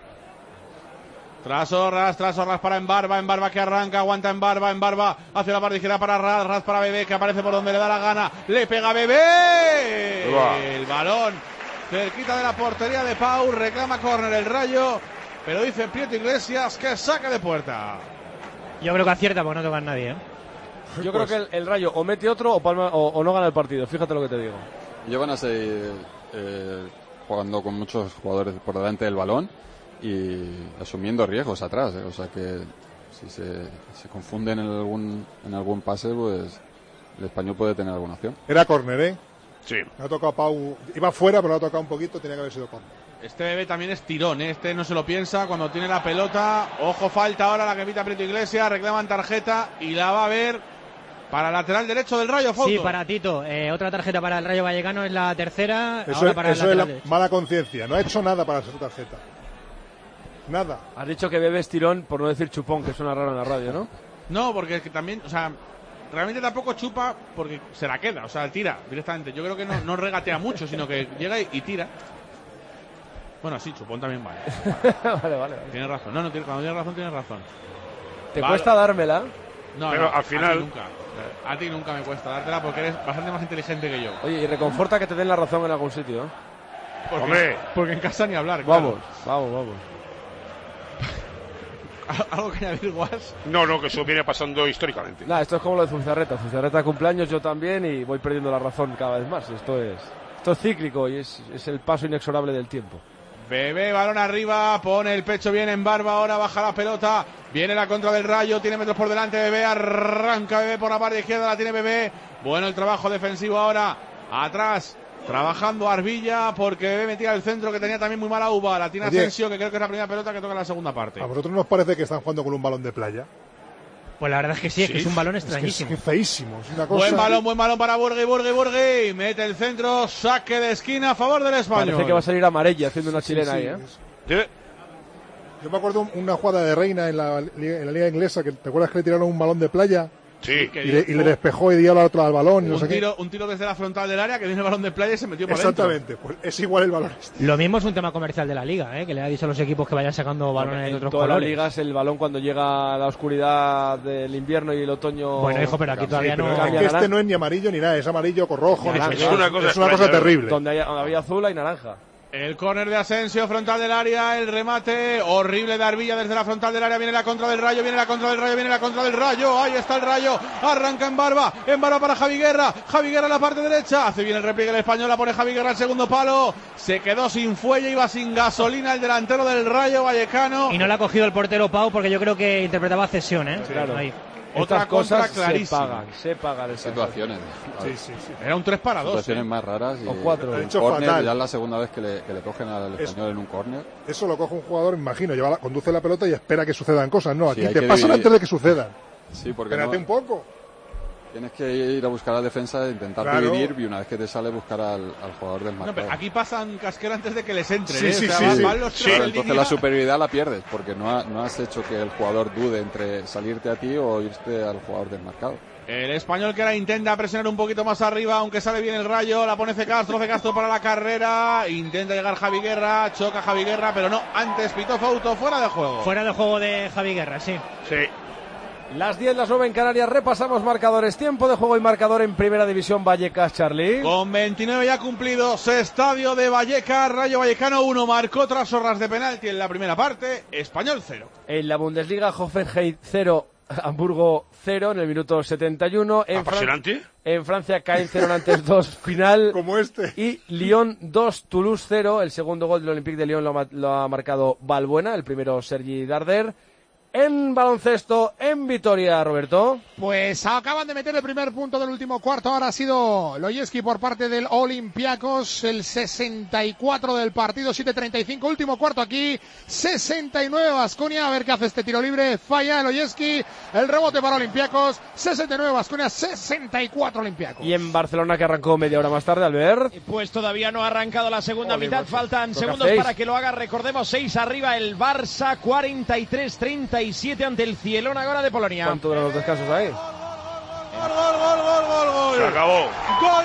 Tras Orras, tras Orras para Embarba, Embarba que arranca, aguanta Embarba, Embarba hacia la parte izquierda para Raz, Raz para Bebé que aparece por donde le da la gana, le pega Bebé, Uah. El balón cerquita de la portería de Pau, reclama córner el Rayo, pero dice Prieto Iglesias que saca de puerta. Yo creo que acierta porque no toca a nadie, ¿eh? Yo pues, creo que el, el Rayo o mete otro o, palma, o, o no gana el partido, fíjate lo que te digo. Ellos van a seguir eh, jugando con muchos jugadores por delante del balón y asumiendo riesgos atrás, ¿eh? O sea que si se, se confunden en algún en algún pase, pues el Español puede tener alguna opción. Era córner, ¿eh? Sí. Le ha tocado Pau, iba fuera, pero le ha tocado un poquito, tenía que haber sido córner. Este Bebé también es tirón, ¿eh? Este no se lo piensa cuando tiene la pelota. Ojo, falta ahora la que pita Prieto Iglesias, reclaman tarjeta y la va a ver para el lateral derecho del Rayo, Fouto. Sí, para Tito. Eh, otra tarjeta para el Rayo Vallecano es la tercera. Eso, ahora para eso el es la derecho. Mala conciencia, no ha hecho nada para esa tarjeta. Nada. Has dicho que bebes tirón, por no decir chupón, que suena raro en la radio, ¿no? No, porque es que también, o sea, realmente tampoco chupa porque se la queda, o sea, tira directamente. Yo creo que no, no regatea mucho, sino que llega y, y tira. Bueno, sí, chupón también vale. vale, vale, vale. Tienes razón. No, no, cuando tienes razón, tienes razón. ¿Te vale. cuesta dármela? No, pero no, al final... A ti nunca. A ti nunca me cuesta dártela porque eres bastante más inteligente que yo. Oye, y reconforta que te den la razón en algún sitio, ¿eh? Porque, Hombre. Porque en casa ni hablar, Vamos, claro. vamos, vamos. ¿Algo que añadir, Guas? No, no, que eso viene pasando históricamente. Nah, esto es como lo de Zubizarreta. Zubizarreta cumpleaños, yo también, y voy perdiendo la razón cada vez más. Esto es, esto es cíclico y es, es el paso inexorable del tiempo. Bebé, balón arriba, pone el pecho bien en Barba, ahora baja la pelota, viene la contra del Rayo, tiene metros por delante Bebé, arranca Bebé por la parte izquierda, la tiene Bebé, bueno el trabajo defensivo ahora, atrás, trabajando Arbilla, porque Bebé metía el centro que tenía también muy mala uva, la tiene Oye, Asensio, que creo que es la primera pelota que toca en la segunda parte. ¿A vosotros nos parece que están jugando con un balón de playa? Pues la verdad es que sí, es Sí. que es un balón Es que es extrañísimo. que feísimo. Es una cosa Buen balón, que- buen balón para Burgui, Burgui, Burgui. Mete el centro, saque de esquina a favor del español. Parece que va a salir Amarella haciendo una Sí, chilena sí, ahí, ¿eh? es- Yo me acuerdo una jugada de Reina en la, liga- en la liga inglesa, que te acuerdas que le tiraron un balón de playa Sí. Que y le, y dio- le despejó y dio la otra al balón y no un, sé qué. tiro, un tiro desde la frontal del área que viene el balón de playa y se metió para adentro. Exactamente, pues es igual el balón. Lo mismo es un tema comercial de la liga, ¿eh? Que le ha dicho a los equipos que vayan sacando balones de En otros todas las colores. ligas el balón cuando llega a la oscuridad del invierno y el otoño... Bueno, hijo, pero aquí todavía Pero no... es cambia que naranja. este no es ni amarillo ni nada, es amarillo con rojo. Ya, no sé es qué. una cosa es una extraña, cosa terrible. Donde hay- había azul y naranja. El córner de Asensio, frontal del área, el remate horrible de Arbilla desde la frontal del área, viene la contra del Rayo, viene la contra del Rayo, viene la contra del Rayo, ahí está el Rayo, arranca en barba, en barba para Javi Guerra, Javi Guerra en la parte derecha, hace bien el repliegue el español, la pone Javi Guerra al segundo palo, se quedó sin fuelle, iba sin gasolina el delantero del Rayo Vallecano. Y no le ha cogido el portero Pau porque yo creo que interpretaba cesión, ¿eh? Claro. Ahí. Otra Estas cosas contra se clarísima. pagan, se pagan esas Situaciones. Sí, sí, sí. Era un tres para dos. Situaciones ¿eh? más raras. Y O cuatro. Ha un hecho córner, fatal. ya es la segunda vez que le, que le cogen al español en un córner. Eso lo coge un jugador, imagino, lleva la- conduce la pelota y espera que sucedan cosas. No, aquí Sí, hay te que pasan dividir. antes de que sucedan. Sí, porque Espérate no- un poco. tienes que ir a buscar a la defensa, intentar Claro. dividir y una vez que te sale buscar al, al jugador del No, marcador. pero aquí pasan casquera antes de que les entre. Sí, ¿eh? sí, O sea, sí, van- sí. van los Sí, tres Pero en entonces línea. la superioridad la pierdes porque no, ha- no has hecho que el jugador dude entre salirte a ti o irte al jugador del marcado. El español que ahora intenta presionar un poquito más arriba, aunque sale bien el Rayo, la pone C. Castro, C. Castro para la carrera, intenta llegar Javi Guerra, choca Javi Guerra, pero no, antes pitó Fauto, fuera de juego. Fuera de juego de Javi Guerra, sí. Sí. Las diez, las nueve en Canarias, repasamos marcadores. Tiempo de juego y marcador en Primera División Vallecas, Charlie. Con veintinueve ya cumplidos, estadio de Vallecas, Rayo Vallecano uno, marcó tras horras de penalti en la primera parte, Español cero. En la Bundesliga, Hoffenheim cero, Hamburgo cero en el minuto setenta y uno. En, Fran- Apasionante. en Francia, Caen cero, Nantes dos, final. Como este. Y Lyon dos, Toulouse cero. El segundo gol del Olympique de Lyon lo, ha ma- lo ha marcado Balbuena, el primero Sergi Darder. En baloncesto, en Vitoria, Roberto. Pues acaban de meter el primer punto del último cuarto. Ahora ha sido Loyeski por parte del Olympiacos. El sesenta y cuatro del partido, siete treinta y cinco. Último cuarto aquí, sesenta y nueve Baskonia. A ver qué hace este tiro libre. Falla el Loyeski. El rebote para Olympiacos. sesenta y nueve Baskonia, sesenta y cuatro Olympiacos. Y en Barcelona, que arrancó media hora más tarde, Albert. Pues todavía no ha arrancado la segunda Ole, mitad, macho. faltan ¿Lo que segundos hacéis? para que lo haga. Recordemos, seis arriba el Barça, cuarenta y tres treinta y siete ante el Cielón ahora de Polonia. ¿Cuánto duran los descansos ahí? Gol, gol, gol, gol, gol, gol. Se acabó. Gol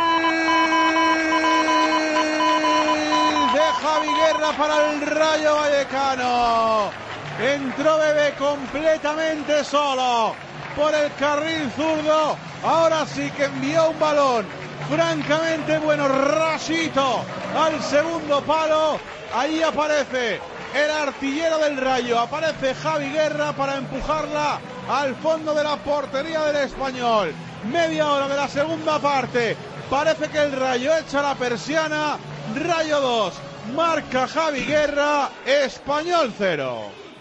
de Javi Guerra para el Rayo Vallecano. Entró Bebé completamente solo por el carril zurdo. Ahora sí que envió un balón francamente bueno, rasito al segundo palo. Ahí aparece el artillero del Rayo, aparece Javi Guerra para empujarla al fondo de la portería del Español. Media hora de la segunda parte, parece que el Rayo echa la persiana. Rayo dos, marca Javi Guerra, Español cero.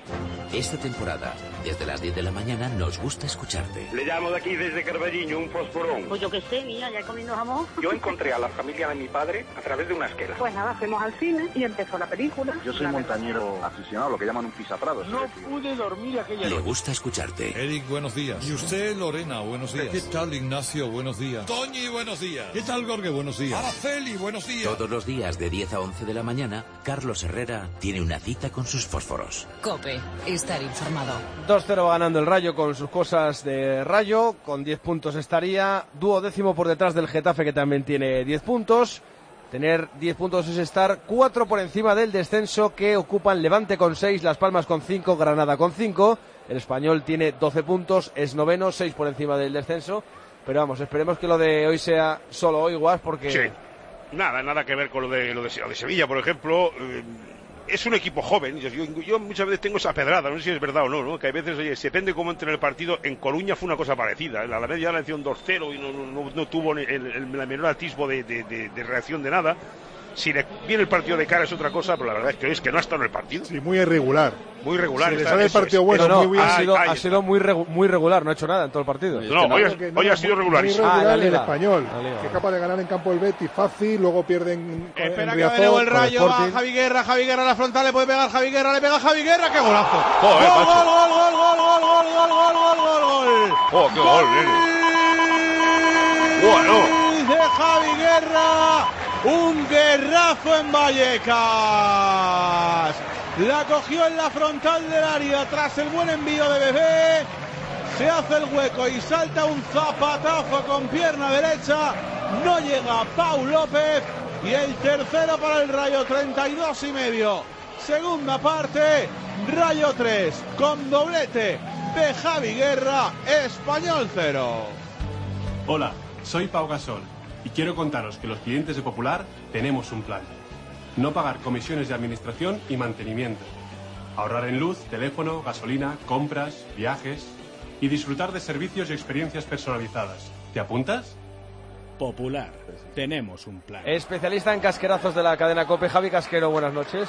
Esta temporada, desde las diez de la mañana, nos gusta escucharte. Le llamo de aquí desde Carballiño, un fosforón. Pues yo qué sé, niña, ya comiendo jamón. Yo encontré a la familia de mi padre a través de una esquela. Pues nada, fuimos al cine y empezó la película. Yo soy montañero aficionado, lo que llaman un pisaprados. No pude dormir aquella Le gusta escucharte. Eric, buenos días. Y usted, Lorena, buenos días. ¿Qué tal, Ignacio? Buenos días. Toñi, buenos días. ¿Qué tal, Gorge? Buenos días. Araceli, buenos días. Todos los días de diez a once de la mañana, Carlos Herrera tiene una cita con sus fósforos. COPE, estar informado. dos cero va ganando el Rayo con sus cosas de Rayo, con diez puntos estaría, duodécimo por detrás del Getafe, que también tiene diez puntos. Tener diez puntos es estar cuatro por encima del descenso, que ocupan Levante con seis, Las Palmas con cinco, Granada con cinco. El Español tiene doce puntos, es noveno, seis por encima del descenso. Pero vamos, esperemos que lo de hoy sea solo hoy, Guas, porque... Sí. Nada, nada que ver con lo de, lo de, lo de Sevilla, por ejemplo. Eh, es un equipo joven. Yo, yo muchas veces tengo esa pedrada, no sé si es verdad o no, ¿no? Que a veces, oye, depende cómo entre en el partido. En Coruña fue una cosa parecida. En la Alavés ya le hicieron dos cero y no, no, no tuvo el, el, el menor atisbo de, de, de, de reacción de nada. Si le viene el partido de cara es otra cosa, pero la verdad es que hoy es que no ha estado en el partido. Sí, muy irregular. Muy regular. Si le está, sale el eso partido es. bueno, no, no, muy bien. ha sido, Ay, ha ay, sido muy, regu muy regular, no ha hecho nada en todo el partido. No, hoy, ha, No, hoy ha sido muy regularísimo. irregular Ah, el la Liga. Español, La Liga. que es capaz de ganar en campo del Betis fácil, luego pierden en, Espera en que va de Riazor, nuevo el con el Rayo, va Sporting. Javi Guerra, Javi Guerra a la frontal, le puede pegar Javi Guerra, le pega Javi Guerra, ¡qué golazo! Joder, ¡Gol, macho. gol, gol, gol, gol, gol, gol, gol, gol, gol, gol, gol! ¡Oh, qué gol, nene! ¡Bueno! De Javi Guerra, un guerrazo en Vallecas. La cogió en la frontal del área tras el buen envío de Bebé. Se hace el hueco y salta un zapatazo con pierna derecha. No llega Pau López. Y el tercero para el Rayo, treinta y dos y medio. Segunda parte, Rayo tres, con doblete de Javi Guerra, Español cero. Hola, soy Pau Gasol y quiero contaros que los clientes de Popular tenemos un plan. No pagar comisiones de administración y mantenimiento. Ahorrar en luz, teléfono, gasolina, compras, viajes y disfrutar de servicios y experiencias personalizadas. ¿Te apuntas? Popular, tenemos un plan. Especialista en casquerazos de la cadena COPE, Javi Casquero, buenas noches.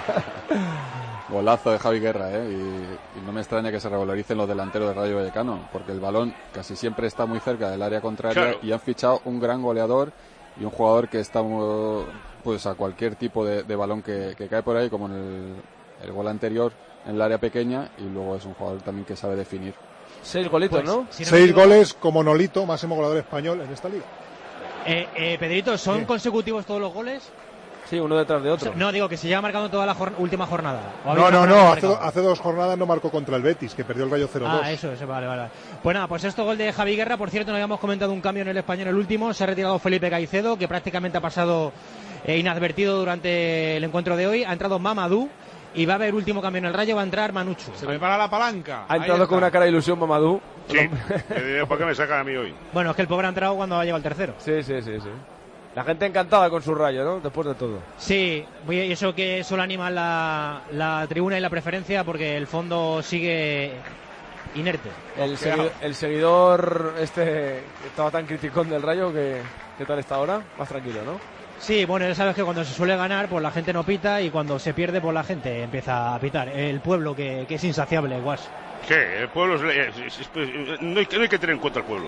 Golazo de Javi Guerra, ¿eh? Y, y no me extraña que se regularicen los delanteros de Rayo Vallecano, porque el balón casi siempre está muy cerca del área contraria, claro. Y han fichado un gran goleador y un jugador que está muy, pues a cualquier tipo de, de balón que, que cae por ahí, como en el, el gol anterior en el área pequeña, y luego es un jugador también que sabe definir. Seis golitos, pues, ¿no? Si no Seis digo... goles como Nolito, máximo goleador español en esta liga. Eh, eh, Pedrito, ¿son Bien. consecutivos todos los goles? Sí, uno detrás de otro. O sea, no, digo que se lleva marcando toda la jor- última jornada. No, no, no, hace, do, hace dos jornadas no marcó contra el Betis, que perdió el Rayo cero dos. Ah, eso, eso, vale, vale. Pues nada, pues esto gol de Javi Guerra. Por cierto, no habíamos comentado un cambio en el Español, el último. Se ha retirado Felipe Caicedo, que prácticamente ha pasado eh, inadvertido durante el encuentro de hoy. Ha entrado Mamadou. Y va a haber último cambio en el Rayo, va a entrar Manucho. Se prepara la palanca. Ha entrado con una cara de ilusión Mamadou. Sí, ¿por qué me sacan a mí hoy? Bueno, es que el pobre ha entrado cuando ha llegado el tercero. Sí, sí, sí, sí. La gente encantada con su Rayo, ¿no? Después de todo. Sí, y eso que solo anima la, la tribuna y la preferencia, porque el fondo sigue inerte. El, segui- el seguidor este que estaba tan criticón del Rayo, que ¿qué tal está ahora? Más tranquilo, ¿no? Sí, bueno, ya sabes que cuando se suele ganar, pues la gente no pita, y cuando se pierde, pues la gente empieza a pitar. El pueblo, que, que es insaciable, guas. ¿Qué? El pueblo es, es, es, es, no, hay, no hay que tener en cuenta el pueblo.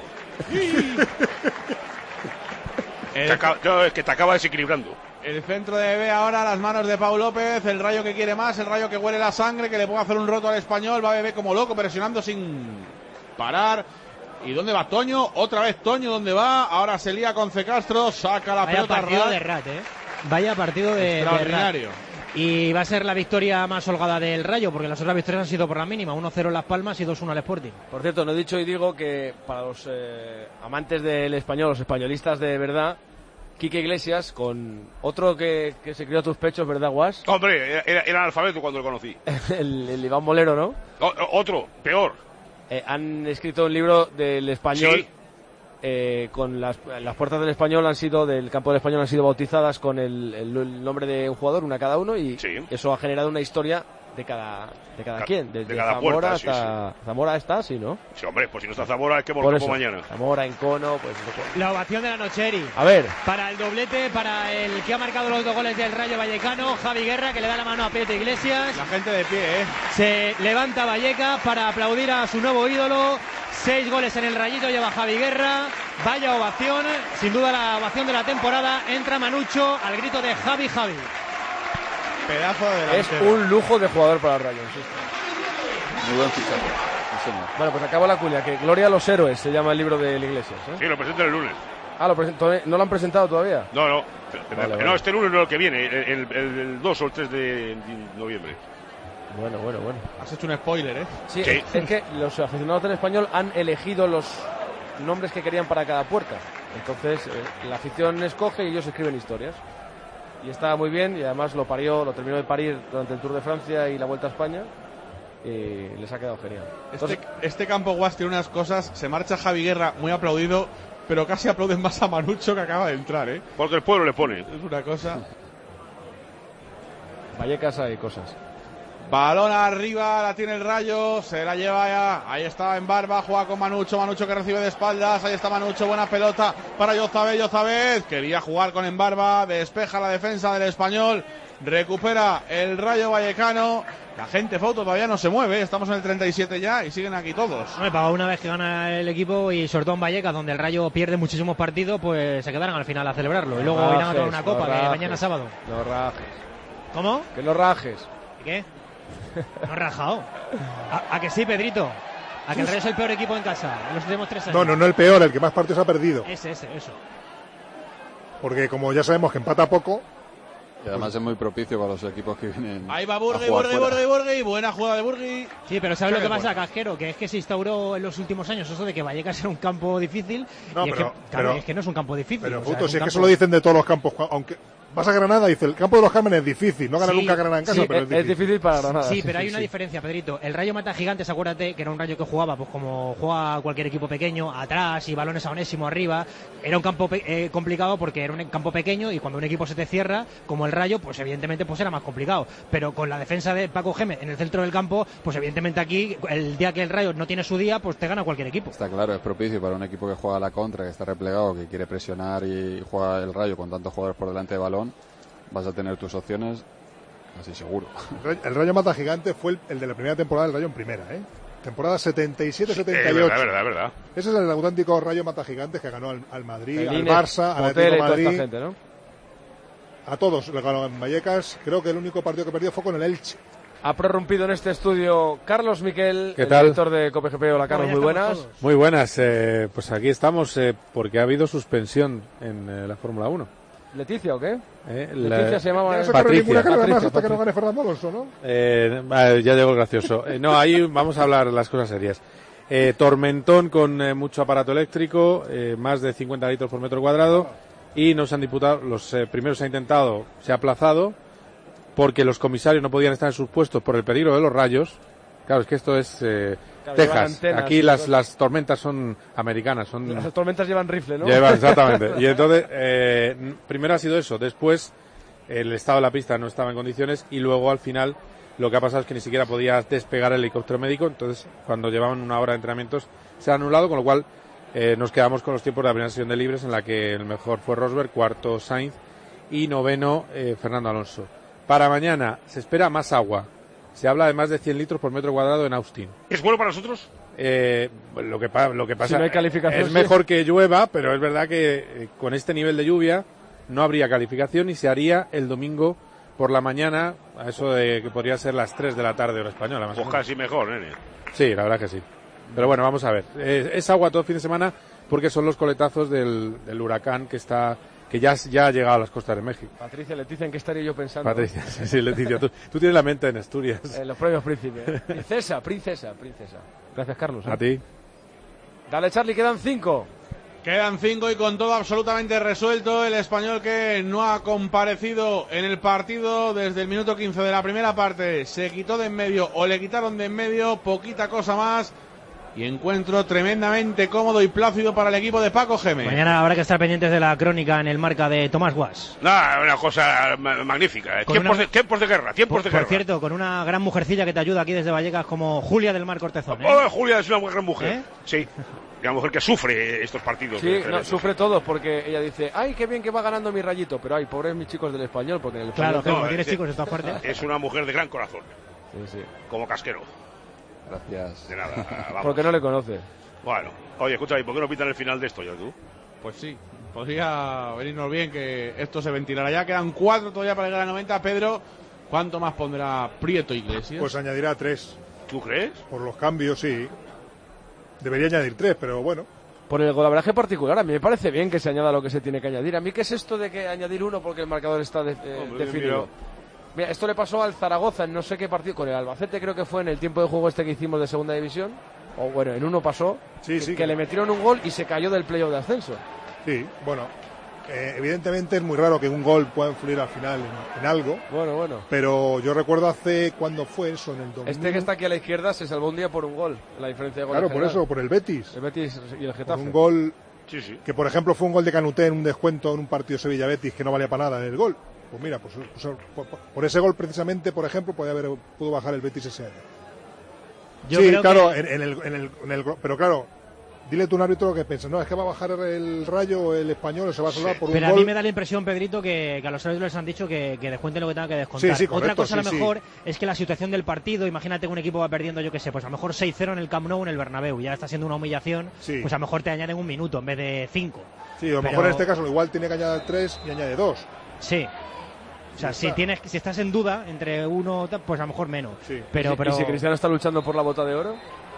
el, te acaba, no, es que te acaba desequilibrando. El centro de Bebé ahora a las manos de Pau López. El Rayo que quiere más, el Rayo que huele la sangre, que le puede hacer un roto al Español. Va Bebé como loco, presionando sin parar. ¿Y dónde va Toño? Otra vez Toño, ¿dónde va? Ahora se lía con C. Castro, saca la Vaya pelota. partido Rat. de Rat, ¿eh? Vaya partido de, extraordinario. de Rat. Y va a ser la victoria más holgada del Rayo, porque las otras victorias han sido por la mínima. uno cero en Las Palmas y dos uno al Sporting. Por cierto, no he dicho y digo que para los eh, amantes del español, los españolistas de verdad, Quique Iglesias, con otro que, que se crió a tus pechos, ¿verdad, Guas? Hombre, era, era analfabeto cuando lo conocí. el, el Iván Molero, ¿no? O, otro, peor. Eh, han escrito un libro del español. Sí. Eh, con las, las puertas del Español han sido, del campo del Español han sido bautizadas con el, el, el nombre de un jugador, una cada uno, y sí. Eso ha generado una historia de cada de cada Ca- quien, desde de cada Zamora puerta, hasta sí, sí. Zamora está, sí, ¿no? Sí, hombre, pues si no está Zamora es que Por volvemos eso, mañana. Zamora, Encono, pues... La ovación de la noche, Eri. A ver. Para el doblete, para el que ha marcado los dos goles del Rayo Vallecano, Javi Guerra, que le da la mano a Pepe Iglesias. La gente de pie, ¿eh? Se levanta Vallecas para aplaudir a su nuevo ídolo. Seis goles en el Rayito lleva Javi Guerra. Vaya ovación, sin duda la ovación de la temporada. Entra Manucho al grito de Javi, Javi. Pedazo de delantero. Es un lujo de jugador para el Rayo, insisto. Muy buen fichaje. Sí, bueno, pues acabo la cuña, que Gloria a los héroes se llama el libro de Iglesias, ¿eh? Sí, lo presento el lunes. Ah, ¿lo presento? ¿No lo han presentado todavía? No, no. Vale, no, vale. este lunes no, el que viene, el, el, el, el dos o el tres de noviembre. Bueno, bueno, bueno. Has hecho un spoiler, ¿eh? Sí, Sí. Es, es que los aficionados del Español han elegido los nombres que querían para cada puerta. Entonces, eh, la afición escoge y ellos escriben historias. Y está muy bien, y además lo parió, lo terminó de parir durante el Tour de Francia y la Vuelta a España. Y les ha quedado genial. Entonces, Este, este campo Guas tiene unas cosas. Se marcha Javi Guerra, muy aplaudido, pero casi aplauden más a Manucho, que acaba de entrar, ¿eh? Porque el pueblo le pone. Es una cosa. Vallecas hay cosas. Balón arriba, la tiene el Rayo, se la lleva ya, ahí está en Barba, juega con Manucho, Manucho que recibe de espaldas, ahí está Manucho, buena pelota para Yozabed, Yozabed, quería jugar con Embarba, despeja la defensa del Español, recupera el Rayo Vallecano, la gente foto todavía no se mueve, estamos en el treinta y siete ya y siguen aquí todos. Hombre, para una vez que gana el equipo, y sobre todo en Vallecas, donde el Rayo pierde muchísimos partidos, pues se quedarán al final a celebrarlo, y luego No irán a tomar rajes, una no copa, que rajes. mañana sábado. No rajes. ¿Cómo? Que no rajes. ¿Qué? No he rajado. ¿A, a que sí, Pedrito? A que el Rayo es el peor equipo en casa en los últimos tres años. No, no, no el peor, el que más partidos ha perdido. Ese, ese, eso. Porque como ya sabemos que empata poco. Y además es muy propicio para los equipos que vienen. Ahí va Burgui, Burgui, Burgui, Burgui. Buena jugada de Burgui. Sí, pero ¿sabes lo que pasa, Casquero? Que es que se instauró en los últimos años eso de que Vallecas era un campo difícil. No, y pero, es, que, claro, pero, es que no es un campo difícil. Pero, o sea, puto, es si es campo... que eso lo dicen de todos los campos. Aunque vas a Granada, dice, el campo de los Cármenes es difícil. No gana sí, nunca Granada en casa, sí, pero es, es difícil. es difícil para Granada. Sí, sí, pero sí, hay una sí. diferencia, Pedrito. El Rayo Mata Gigantes, acuérdate que era un Rayo que jugaba pues como juega cualquier equipo pequeño, atrás y balones a Onésimo arriba. Era un campo eh, complicado porque era un campo pequeño y cuando un equipo se te cierra, como el Rayo, pues evidentemente pues era más complicado. Pero con la defensa de Paco Gémez en el centro del campo, pues evidentemente aquí, el día que el Rayo no tiene su día, pues te gana cualquier equipo. Está claro, es propicio para un equipo que juega a la contra, que está replegado, que quiere presionar y juega el Rayo con tantos jugadores por delante de balón. Vas a tener tus opciones, así seguro. El Rayo Mata Gigante fue el, el de la primera temporada del Rayo en primera, ¿eh? Temporada setenta y siete setenta y ocho. Es verdad, verdad, verdad. Ese es el auténtico Rayo Mata Gigantes que ganó al, al Madrid, el al Ines, Barça, al Motel Atlético y toda Madrid. esta gente, ¿no? A todos le ganó en Vallecas. Creo que el único partido que perdió fue con el Elche. Ha prorrumpido en este estudio Carlos Miquel, ¿Qué el tal? director de Cope G P. Hola, Carlos, muy buenas. Muy buenas, eh, pues aquí estamos eh, porque ha habido suspensión en eh, la Fórmula uno. ¿Leticia o qué? Eh, Leticia la... se llamaba... Ya no se corre ninguna carrera Patricia, más hasta Patricia. que no gane Fernando Alonso, ¿no? Eh, vale, ya llegó el gracioso. Eh, no, ahí vamos a hablar las cosas serias. Eh, tormentón con eh, mucho aparato eléctrico, eh, más de cincuenta litros por metro cuadrado, y nos han diputado, los eh, primeros se ha intentado, se ha aplazado, porque los comisarios no podían estar en sus puestos por el peligro de los rayos. Claro, es que esto es eh, Claro, llevan Texas. antenas, Aquí sí, las, pues. las tormentas son americanas. Son... Las tormentas llevan rifle, ¿no? Llevan, exactamente. Y entonces, eh, primero ha sido eso, después el estado de la pista no estaba en condiciones y luego al final lo que ha pasado es que ni siquiera podía despegar el helicóptero médico, entonces cuando llevaban una hora de entrenamientos se ha anulado, con lo cual eh, nos quedamos con los tiempos de la primera sesión de libres en la que el mejor fue Rosberg, cuarto Sainz y noveno eh, Fernando Alonso. Para mañana se espera más agua. Se habla de más de cien litros por metro cuadrado en Austin. ¿Es bueno para nosotros? Eh, lo que pa- lo que pasa Si no hay calificación, es sí. mejor que llueva, pero es verdad que eh, con este nivel de lluvia no habría calificación y se haría el domingo por la mañana, a eso de que podría ser las tres de la tarde hora española. Más o Pues menos. casi mejor, nene. Sí, la verdad que sí. Pero bueno, vamos a ver. Eh, es agua todo el fin de semana porque son los coletazos del, del huracán que está que ya, ya ha llegado a las costas de México. Patricia, Leticia, ¿en qué estaría yo pensando? Patricia, sí, sí, Leticia, tú, tú tienes la mente en Asturias. En los premios Príncipe. Princesa, princesa, princesa. Gracias, Carlos. ¿eh? A ti. Dale, Charlie, quedan cinco. Quedan cinco y con todo absolutamente resuelto. El español que no ha comparecido en el partido desde el minuto quince de la primera parte se quitó de en medio o le quitaron de en medio, poquita cosa más. Y encuentro tremendamente cómodo y plácido para el equipo de Paco Gémez. Mañana habrá que estar pendientes de la crónica en el marca de Tomás Guas. Nah, una cosa ma- magnífica. Con Tiempos, una- de, tiempos de guerra, tiempos Por, de por guerra. cierto, con una gran mujercilla que te ayuda aquí desde Vallecas como Julia del Mar Cortezón. ¿eh? Oh, Julia es una gran mujer. ¿Eh? Sí, una mujer que sufre estos partidos. Sí, de no, tremendos. sufre todo porque ella dice, ay, qué bien que va ganando mi Rayito, pero ay, pobres mis chicos del español, porque en el Claro, español... que como No, tienes es- chicos en todas partes. Es una mujer de gran corazón, Sí, sí. como Casquero. Gracias. De nada, vamos. Porque no le conoce. Bueno, oye, escucha, ¿y por qué no pitan el final de esto ya tú? Pues sí, podría venirnos bien que esto se ventilara ya. Quedan cuatro todavía para llegar a noventa. Pedro, ¿cuánto más pondrá Prieto Iglesias? Pues añadirá tres. ¿Tú crees? Por los cambios, sí. Debería añadir tres, pero bueno. Por el golabraje particular, a mí me parece bien que se añada lo que se tiene que añadir. A mí, ¿qué es esto de que añadir uno porque el marcador está de- eh, Hombre, definido? Mira, esto le pasó al Zaragoza en no sé qué partido, con el Albacete creo que fue en el tiempo de juego este que hicimos de segunda división. O bueno, en uno pasó, Sí, que, sí. que le metieron un gol y se cayó del playoff de ascenso. Sí, bueno. Eh, evidentemente es muy raro que un gol pueda influir al final en, en algo. Bueno, bueno. Pero yo recuerdo hace cuando fue eso, en el dos mil. Este que está aquí a la izquierda se salvó un día por un gol, la diferencia de gol. Claro, por eso, por el Betis. El Betis y el Por Getafe. un gol Sí, sí. que, por ejemplo, fue un gol de Canuté en un descuento en un partido Sevilla-Betis que no valía para nada en el gol. Pues mira, pues, pues, por, por ese gol precisamente, por ejemplo, podía haber pudo bajar el Betis ese año. Yo sí, creo claro, que- en, en el, en, el, en el- pero claro, dile tú a un árbitro lo que piensa. No, es que va a bajar el Rayo o el Español o se va a salvar por un Pero a gol. mí me da la impresión, Pedrito, que, que a los árbitros les han dicho que, que descuenten lo que tengan que descontar. Sí, sí, Otra correcto, cosa a lo sí, sí. mejor es que la situación del partido, imagínate que un equipo va perdiendo, yo qué sé, pues a lo mejor seis cero en el Camp Nou, en el Bernabéu, ya está siendo una humillación, Sí. pues a lo mejor te añaden un minuto en vez de cinco. Sí, a lo Pero- mejor en este caso igual tiene que añadir tres y añade dos. Sí. O sea, Ya si está. tienes, si estás en duda entre uno, tal, pues a lo mejor menos. Sí. Pero, ¿Y, pero y si Cristiano está luchando por la bota de oro?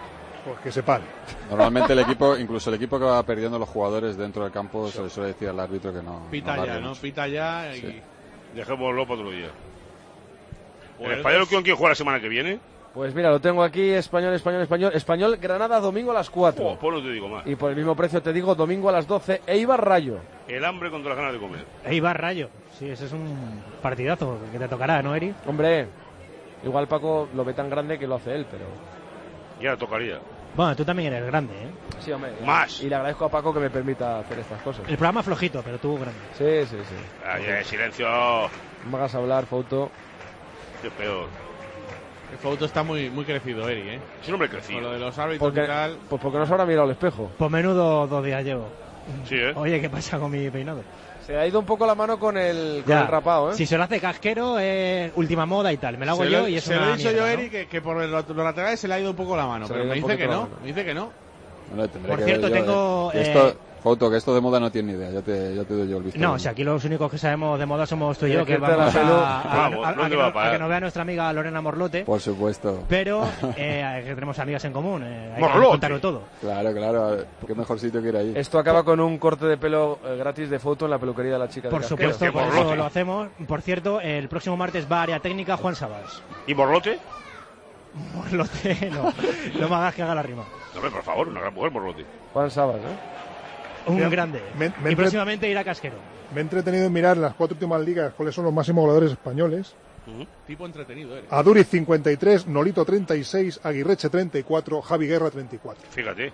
Pues que se pare. Normalmente el equipo, incluso el equipo que va perdiendo los jugadores dentro del campo, se le suele decir al árbitro que no. Pita no ya, ¿no? mucho. Pita ya y... Sí. Dejémoslo para otro día. Pues ¿El Español con quién juega la semana que viene? Pues mira, lo tengo aquí, español, español, español. Español, Granada, domingo a las cuatro. Oh, pues no te digo más. Y por el mismo precio te digo, domingo a las doce, Eibar Rayo. El hambre contra las ganas de comer. Eibar Rayo. Sí, ese es un partidazo que te tocará, ¿no, Eri? Hombre, igual Paco lo ve tan grande que lo hace él, pero... Ya tocaría. Bueno, tú también eres grande, ¿eh? Sí, hombre. Más. Y le agradezco a Paco que me permita hacer estas cosas. El programa flojito, pero tú grande. Sí, sí, sí. Ay, eh, silencio. No me hagas hablar, Fouto. Qué peor. El Fouto está muy, muy crecido, Eri, ¿eh? Es un hombre crecido. Con lo de los árbitros Porque, y tal... pues porque no se habrá mirado al espejo. Pues menudo dos días llevo. Sí, ¿eh? Oye, ¿qué pasa con mi peinado? Se ha ido un poco la mano con el, con Ya. el rapado, ¿eh? Si se lo hace casquero, es última moda y tal. Me lo hago Se yo lo- y es Se una lo he dicho mierda, yo, ¿no? Eri, que, que por los laterales se le ha ido un poco la mano. Se Pero le ha me ido un dice que poquito la no. mano. Me dice que no. Bueno, tendré Por que cierto, ver yo, tengo, eh, esto, eh, Foto, que esto de moda no tiene ni idea, ya te, ya te doy yo el visto. No, si aquí los únicos que sabemos de moda somos tú y yo, Tienes que que irte vamos a a, la a- a- Vamos, a- ¿dónde a que va a no- parar? a que nos vea nuestra amiga Lorena Morlote. Por supuesto. Pero eh, que tenemos amigas en común, eh, hay que Morlote. contarlo todo. Claro, claro, qué mejor sitio que ir ahí. Esto acaba con un corte de pelo eh, gratis de Fouto en la peluquería de la chica Por de supuesto, que por eso Morlote. lo hacemos. Por cierto, el próximo martes va a área técnica Juan Sabas. ¿Y Morlote? Morlote, no, no me hagas que haga la rima. No, hombre, por favor, una gran mujer, Morlote. Juan Sabas, ¿eh? Un Mira, grande. me- me y entre- próximamente irá Casquero. Me he entretenido en mirar en las cuatro últimas ligas cuáles son los máximos goleadores españoles. Tipo entretenido, Eri. Aduriz cincuenta y tres, Nolito treinta y seis, Aguirreche treinta y cuatro, Javi Guerra treinta y cuatro. Fíjate.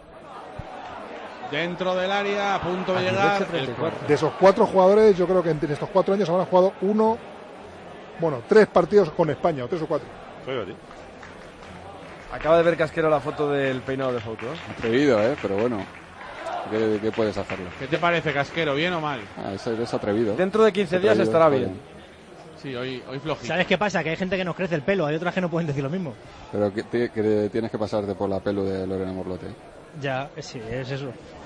Dentro del área, a punto de Aguirreche llegar. treinta y cuatro. el- De esos cuatro jugadores, yo creo que en estos cuatro años habrán jugado uno, bueno, tres partidos con España, o tres o cuatro. Fíjate. Acaba de ver Casquero la foto del peinado de Fouto, ¿eh? Atrevido, ¿eh? Pero bueno, ¿qué, qué puedes hacerlo? ¿Qué te parece, Casquero? ¿Bien o mal? Ah, ese es atrevido. Dentro de quince días Atrevido, estará está bien. Sí, hoy, hoy flojito. ¿Sabes qué pasa? Que hay gente que nos crece el pelo, hay otras que no pueden decir lo mismo. Pero que, te- que tienes que pasarte por la pelo de Lorena Morlote. Ya, sí, es eso.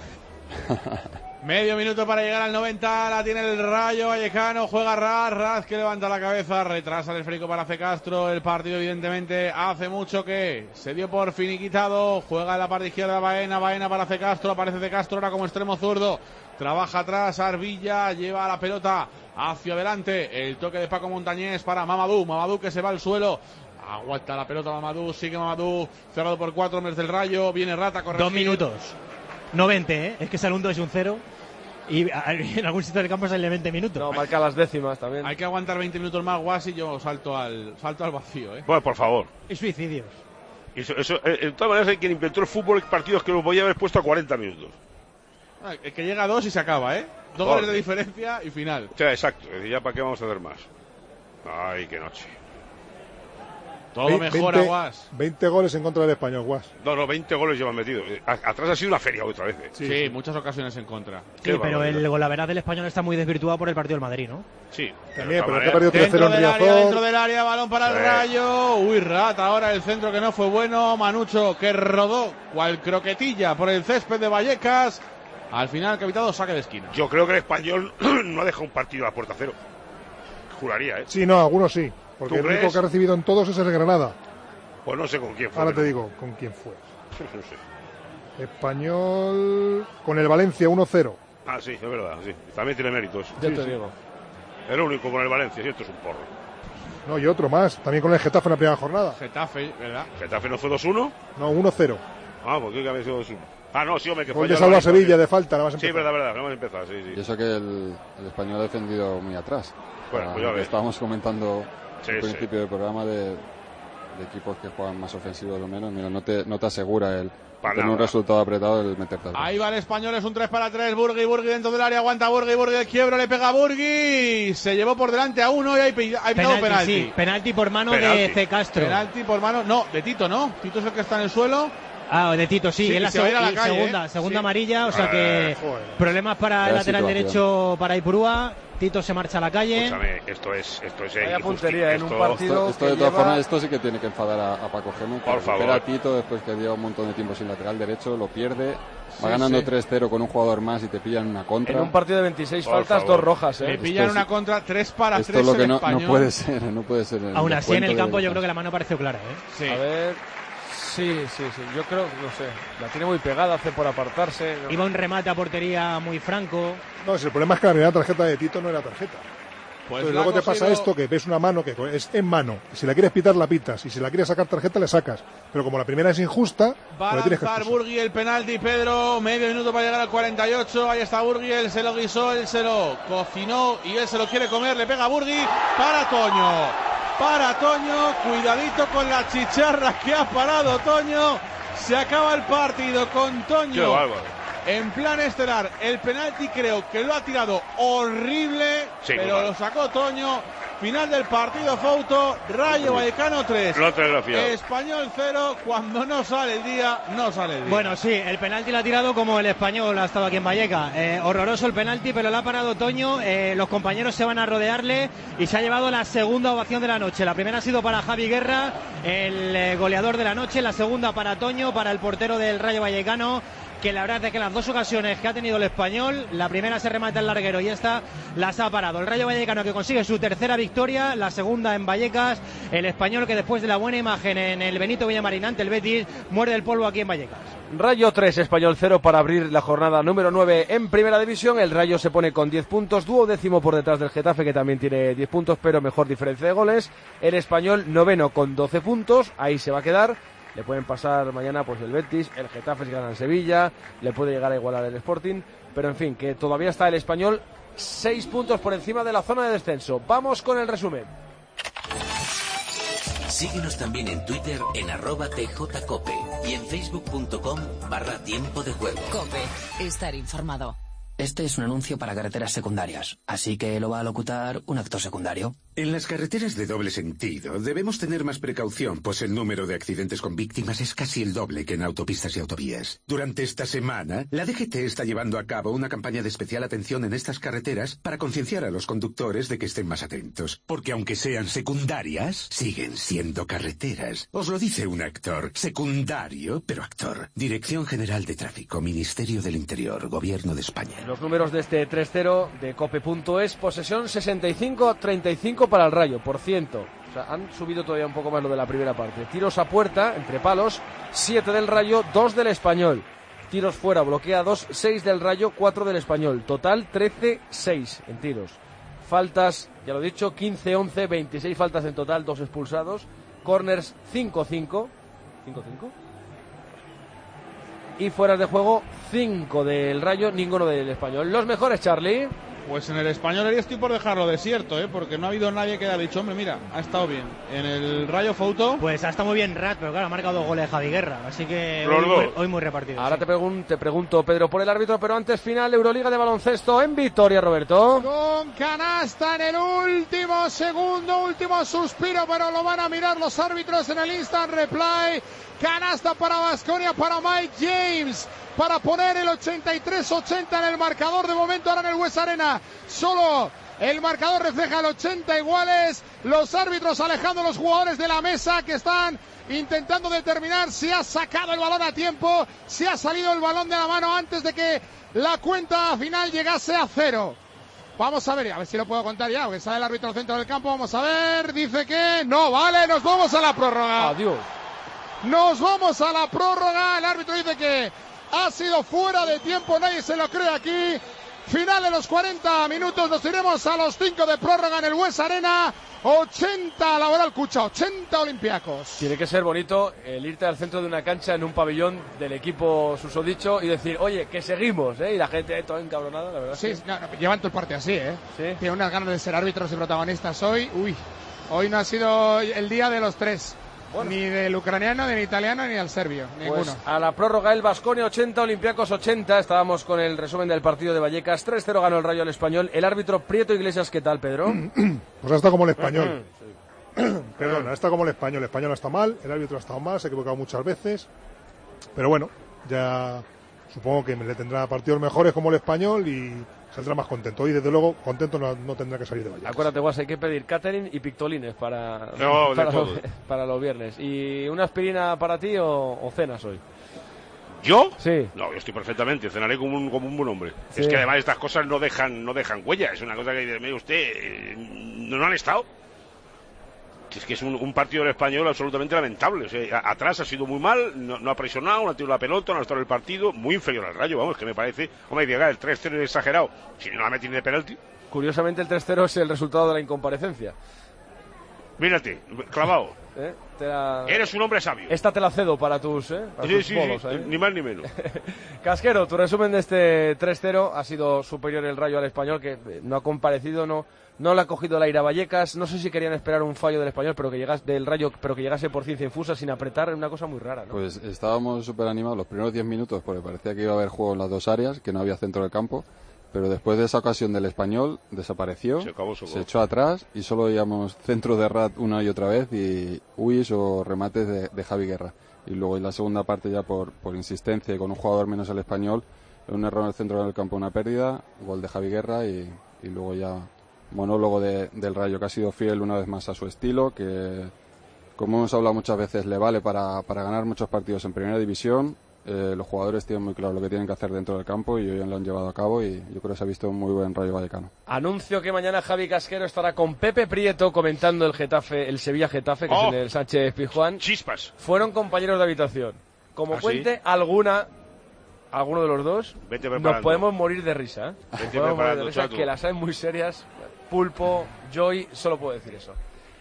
Medio minuto para llegar al noventa, la tiene el Rayo Vallecano, juega Raz, Raz que levanta la cabeza, retrasa el esférico para C. Castro, el partido evidentemente hace mucho que se dio por finiquitado, juega en la parte izquierda Baena, Baena para C. Castro, aparece C. Castro ahora como extremo zurdo, trabaja atrás, Arvilla, lleva la pelota hacia adelante, el toque de Paco Montañés para Mamadou, Mamadou que se va al suelo, aguanta la pelota Mamadou, sigue Mamadou, cerrado por cuatro hombres del Rayo, viene Rata, corre. Dos minutos. No veinte, ¿eh? Es que sale un dos y un cero. Y a- en algún sitio del campo sale veinte minutos. No, marca las décimas también. Hay que aguantar veinte minutos más, Guas, y yo salto al salto al vacío, ¿eh? Bueno, por favor. Y suicidios. Eso, eso, eh, de todas maneras, hay quien inventó el fútbol, partidos que lo podía haber puesto a cuarenta minutos. Ah, el que llega a dos y se acaba, ¿eh? Dos Joder. goles de diferencia y final. O sea, exacto. Es decir, ya para qué vamos a hacer más. Ay, qué noche. Todo Ve- mejora, veinte Guas. veinte goles en contra del Español, Guas. No, no, veinte goles llevan metido. Eh, a- Atrás ha sido una feria otra vez. eh. Sí, muchas ocasiones en contra. Qué Sí, pero barbaridad. el golaveraz del Español está muy desvirtuado por el partido del Madrid, ¿no? Sí. También, de pero todas que ha perdido maneras- tres cero Dentro en del área, Riazor. dentro del área, balón para el Sí. Rayo. Uy, Rata, ahora el centro que no fue bueno. Manucho que rodó cual croquetilla por el césped de Vallecas. Al final, capitado, saque de esquina. Yo creo que el Español no ha dejado un partido a puerta cero. Juraría, ¿eh? Sí, no, algunos sí. Porque ¿Tú el único crees? que ha recibido en todos es el Granada. Pues no sé con quién fue. Ahora te pero- digo con quién fue. No sé. Español con el Valencia uno cero. Ah, sí, es verdad, sí. También tiene méritos. Ya Sí, te sí. digo. El único con el Valencia, sí, esto es un porro. No, y otro más. También con el Getafe en la primera jornada. Getafe, ¿verdad? ¿Getafe no fue dos uno? No, uno cero. Ah, ¿por qué que había sido dos uno? Ah, no, sí, hombre, que Gol fue de ya Salva el Valencia. Sevilla de falta, nada más Sí, empezar. verdad, verdad, vamos a empezar, sí, Y sí. eso que el, el Español ha defendido muy atrás. Bueno, Ah, pues ya lo que ves. estábamos comentando Sí, al sí. principio del programa de, de equipos que juegan más ofensivos o menos. Mira, no te, no te asegura el Para tener un nada. resultado apretado el meterte atrás. Ahí va el Español, es un tres para tres. Burgui, Burgui dentro del área, aguanta Burgui, Burgui de quiebra, le pega a Burgui. Se llevó por delante a uno y hay, pi- hay pitado Penalti, penalti. sí. Penalti por mano Penalti. de C. Castro. Penalti por mano, no, de Tito, ¿no? Tito es el que está en el suelo. Ah, de Tito, sí. Sí, es la se va a ir a la seg- y calle, segunda, ¿eh? segunda Sí. amarilla, o sea Eh, que joder. problemas para Vaya el lateral situación. derecho para Ipurúa. Tito se marcha a la calle. Escúchame, esto es, esto es Vaya injusti- puntería en un esto- partido. Esto, esto de que todas lleva- formas, esto sí que tiene que enfadar a, a Paco Gémez. Por porque favor. recupera a Tito después que lleva un montón de tiempo sin lateral derecho, lo pierde, va Sí, ganando sí. tres cero con un jugador más y te pillan una contra. En un partido de veintiséis Por faltas, favor. dos rojas, Le ¿eh? pillan es- una contra, tres para Esto tres es lo que el no, Español. no puede ser, no puede ser. el Aún así en el descuento campo de- yo creo que la mano pareció clara, ¿eh? Sí. A ver. Sí, sí, sí. Yo creo, no sé, la tiene muy pegada, hace por apartarse. ¿no? Iba un remate a portería muy franco. No, si el problema es que la primera tarjeta de Tito no era tarjeta. Pues Entonces, luego te cogido... pasa esto, que ves una mano que es en mano. Y si la quieres pitar, la pitas. Y si la quieres sacar tarjeta, le sacas. Pero como la primera es injusta, va a pues tienes que lanzar expulsar. Burgui el penalti, Pedro. Medio minuto para llegar al cuarenta y ocho. Ahí está Burgui, él se lo guisó, él se lo cocinó y él se lo quiere comer. Le pega a Burgui para Toño. Para Toño. Cuidadito con las chicharras que ha parado Toño. Se acaba el partido con Toño. En plan estelar, el penalti creo que lo ha tirado horrible, sí, pero lo sacó Toño. Final del partido, Fouto, Rayo Vallecano tres, Español cero. Cuando no sale el día, no sale el día. Bueno, sí, el penalti lo ha tirado como el Español ha estado aquí en Valleca. Eh, horroroso el penalti, pero lo ha parado Toño. Eh, los compañeros se van a rodearle y se ha llevado la segunda ovación de la noche. La primera ha sido para Javi Guerra, el eh, goleador de la noche. La segunda para Toño, para el portero del Rayo Vallecano, que la verdad es que las dos ocasiones que ha tenido el Español, la primera se remata el larguero y esta las ha parado. El Rayo Vallecano que consigue su tercera victoria, la segunda en Vallecas. El Español que después de la buena imagen en el Benito Villamarín ante el Betis, muerde el polvo aquí en Vallecas. Rayo tres, Español cero para abrir la jornada número nueve en Primera División. El Rayo se pone con diez puntos, duodécimo por detrás del Getafe, que también tiene diez puntos, pero mejor diferencia de goles. El Español noveno con doce puntos, ahí se va a quedar. Le pueden pasar mañana pues el Betis, el Getafe si gana en Sevilla, le puede llegar a igualar el Sporting, pero en fin, que todavía está el Español seis puntos por encima de la zona de descenso. Vamos con el resumen. Síguenos también en Twitter en arroba tjcope y en facebook.com barra tiempo de juego. Cope, estar informado. Este es un anuncio para carreteras secundarias, así que lo va a locutar un actor secundario. En las carreteras de doble sentido debemos tener más precaución, pues el número de accidentes con víctimas es casi el doble que en autopistas y autovías. Durante esta semana, la D G T está llevando a cabo una campaña de especial atención en estas carreteras para concienciar a los conductores de que estén más atentos, porque aunque sean secundarias, siguen siendo carreteras. Os lo dice un actor, secundario, pero actor. Dirección General de Tráfico, Ministerio del Interior, Gobierno de España. Los números de este tres cero de cope punto es, posesión sesenta y cinco a treinta y cinco para el Rayo, por ciento. O sea, han subido todavía un poco más lo de la primera parte. Tiros a puerta, entre palos, siete del Rayo, dos del Español. Tiros fuera, bloqueados, seis del Rayo, cuatro del Español. Total, trece seis en tiros. Faltas, ya lo he dicho, quince once, veintiséis faltas en total, dos expulsados. Corners, cinco cinco. cinco cinco. Y fueras de juego, cinco del Rayo, ninguno del Español. Los mejores, Charlie. Pues en el Español ahí estoy por dejarlo desierto, ¿eh? Porque no ha habido nadie que haya dicho, hombre, mira, ha estado bien. En el Rayo, Fouto. Pues ha estado muy bien Rat, pero claro, ha marcado dos goles Javi Guerra, así que Los hoy dos. muy, hoy muy repartido. Ahora sí. te, pregun- te pregunto, Pedro, por el árbitro, pero antes final, Euroliga de baloncesto en Vitoria, Roberto. Con canasta en el último segundo, último suspiro, pero lo van a mirar los árbitros en el instant replay. Canasta para Baskonia, para Mike James, para poner el ochenta y tres ochenta en el marcador. De momento ahora en el West Arena solo el marcador refleja el ochenta iguales. Los árbitros alejando a los jugadores de la mesa que están intentando determinar si ha sacado el balón a tiempo, si ha salido el balón de la mano antes de que la cuenta final llegase a cero. Vamos a ver, a ver si lo puedo contar ya, porque sale el árbitro al centro del campo. Vamos a ver, dice que no, vale, nos vamos a la prórroga. Adiós. Nos vamos a la prórroga. El árbitro dice que ha sido fuera de tiempo, nadie se lo cree aquí. Final de los cuarenta minutos, nos iremos a los cinco de prórroga en el West Arena. ochenta Laboral Cucha, ochenta Olympiacos. Tiene que ser bonito el irte al centro de una cancha en un pabellón del equipo susodicho y decir, oye, que seguimos, ¿eh? Y la gente toda encabronada, la verdad. Sí, es que... no, no, llevan todo el parte así, ¿eh? ¿Sí? Tiene unas ganas de ser árbitros y protagonistas hoy. Uy, hoy no ha sido el día de los tres. Bueno. Ni del ucraniano, ni del italiano, ni del serbio. Ninguno. Pues a la prórroga el Baskonia ochenta, Olympiacos ochenta. Estábamos con el resumen del partido de Vallecas. tres cero ganó el Rayo al Español. El árbitro Prieto Iglesias, ¿qué tal, Pedro? Pues ha estado como el Español. Perdón, ha estado como el Español. El Español ha estado mal, el árbitro ha estado mal, se ha equivocado muchas veces. Pero bueno, ya supongo que le tendrá partidos mejores como el Español y saldrá más contento. Y desde luego, contento no, no tendrá que salir de Vallecas. Acuérdate, Guas, hay que pedir catering y pictolines para, no, para, los, para los viernes. ¿Y una aspirina para ti o, o cenas hoy? ¿Yo? Sí. No, yo estoy perfectamente, cenaré como un, como un buen hombre. Sí. Es que además estas cosas no dejan no dejan huella, es una cosa que dice, mire usted, eh, ¿no, no han estado? Es que es un, un partido del Español absolutamente lamentable. O sea, a, atrás ha sido muy mal, no, no ha presionado, no ha tirado la pelota, no ha estado en el partido, muy inferior al Rayo, vamos, que me parece. Hombre, diga, el tres cero es exagerado, si no la meten de penalti. Curiosamente el tres cero es el resultado de la incomparecencia. Mírate, clavado. ¿Eh? Te la... Eres un hombre sabio. Esta te la cedo para tus, ¿eh? Para sí, tus sí, bolos, sí, ¿eh? ni más ni menos. Casquero, tu resumen de este tres cero. Ha sido superior el Rayo al Español, que no ha comparecido, no no le ha cogido el aire a Vallecas. No sé si querían esperar un fallo del Español, pero que llegase del Rayo, pero que llegase por ciencia infusa sin apretar, es una cosa muy rara, ¿no? Pues estábamos súper animados los primeros diez minutos porque parecía que iba a haber juego en las dos áreas, que no había centro del campo. Pero después de esa ocasión del Español desapareció, se, acabó, se, se echó atrás y solo veíamos centro de Rat una y otra vez y huis o remates de, de Javi Guerra. Y luego en la segunda parte ya por, por insistencia y con un jugador menos el Español, un error en el centro del campo, una pérdida, gol de Javi Guerra y, y luego ya monólogo de, del Rayo, que ha sido fiel una vez más a su estilo, que como hemos hablado muchas veces le vale para, para ganar muchos partidos en primera división. Eh, los jugadores tienen muy claro lo que tienen que hacer dentro del campo y hoy lo han llevado a cabo y yo creo que se ha visto un muy buen Rayo Vallecano. Anuncio que mañana Javi Casquero estará con Pepe Prieto comentando el Getafe, el Sevilla Getafe, que oh, es en el Sánchez Pizjuán. Chispas. Fueron compañeros de habitación. Como ¿Ah, cuente sí? alguna, alguno de los dos, Vete nos podemos morir de risa. ¿eh? Vete podemos morir de risa, chato. que las hay muy serias. Pulpo, Joy, solo puedo decir eso.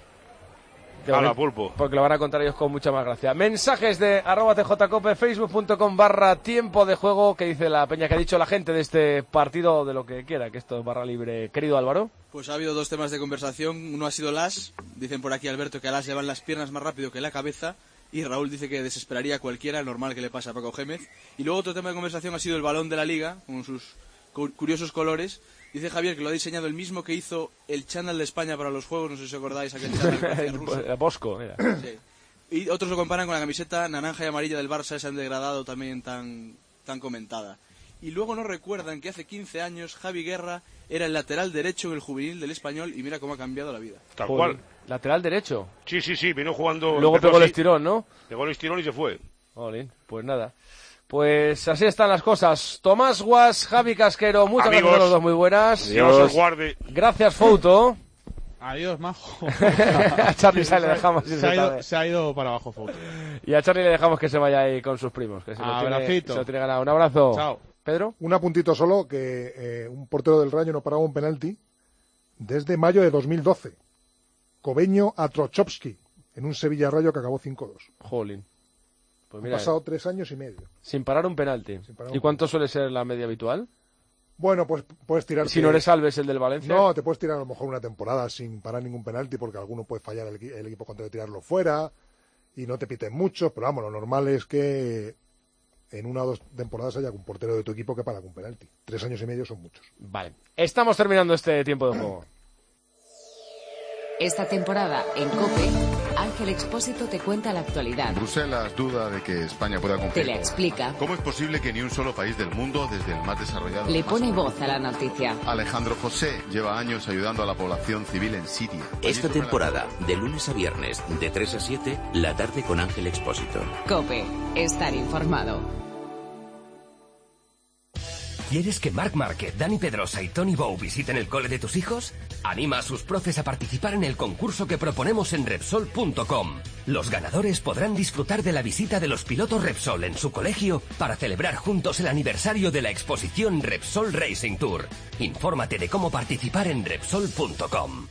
Hala, Pulpo. Porque lo van a contar ellos con mucha más gracia. Mensajes de arroba tjcope, facebook.com barra tiempo de juego. Que dice la peña, que ha dicho la gente de este partido, de lo que quiera, que esto es barra libre. Querido Álvaro. Pues ha habido dos temas de conversación. Uno ha sido Las. Dicen por aquí, Alberto, que a Las le van las piernas más rápido que la cabeza. Y Raúl dice que desesperaría a cualquiera, el normal que le pasa a Paco Gémez. Y luego otro tema de conversación ha sido el balón de la Liga, con sus curiosos colores. Dice Javier que lo ha diseñado el mismo que hizo el Channel de España para los Juegos, no sé si os acordáis, aquel Channel ruso. El Bosco, mira. Sí. Y otros lo comparan con la camiseta naranja y amarilla del Barça, esa en degradado también tan, tan comentada. Y luego no recuerdan que hace quince años Javi Guerra era el lateral derecho en el juvenil del Español y mira cómo ha cambiado la vida. Tal cual. Lateral derecho. Sí, sí, sí, vino jugando... Luego pegó el estirón, ¿no? Pegó el estirón y se fue. Jolín, pues nada. Pues así están las cosas. Tomás Guas, Javi Casquero, muchas Amigos, gracias a los dos, muy buenas. Dios os guarde. Gracias, Fouto. Adiós, majo. A Charlie se le dejamos. Se ha, ido, se ha ido para abajo, Fouto. Y a Charlie le dejamos que se vaya ahí con sus primos. Que se lo tiene, se lo tiene ganado. Un abrazo. Chao. Pedro. Un apuntito solo, que eh, un portero del Rayo no paraba un penalti desde mayo de dos mil doce. Cobeño a Trochowski, en un Sevilla Rayo que acabó cinco dos. Jolín. Pues mira, ha pasado tres años y medio. Sin parar un penalti. Parar ¿Y un cuánto penalti. suele ser la media habitual? Bueno, pues puedes tirar... Si no eres Alves, el del Valencia. No, te puedes tirar a lo mejor una temporada sin parar ningún penalti porque alguno puede fallar el, el equipo contra de tirarlo fuera y no te piten mucho, pero vamos, lo normal es que en una o dos temporadas haya un portero de tu equipo que para un penalti. Tres años y medio son muchos. Vale. Estamos terminando este tiempo de juego. Esta temporada en COPE, Ángel Expósito te cuenta la actualidad. Bruselas duda de que España pueda cumplir. Te la explica. ¿Cómo es posible que ni un solo país del mundo, desde el más desarrollado... Le pone voz a la noticia. Alejandro José lleva años ayudando a la población civil en Siria. Esta temporada, de lunes a viernes, de tres a siete, la tarde con Ángel Expósito. COPE, estar informado. ¿Quieres que Marc Márquez, Dani Pedrosa y Tony Bou visiten el cole de tus hijos? Anima a sus profes a participar en el concurso que proponemos en Repsol punto com. Los ganadores podrán disfrutar de la visita de los pilotos Repsol en su colegio para celebrar juntos el aniversario de la exposición Repsol Racing Tour. Infórmate de cómo participar en Repsol punto com.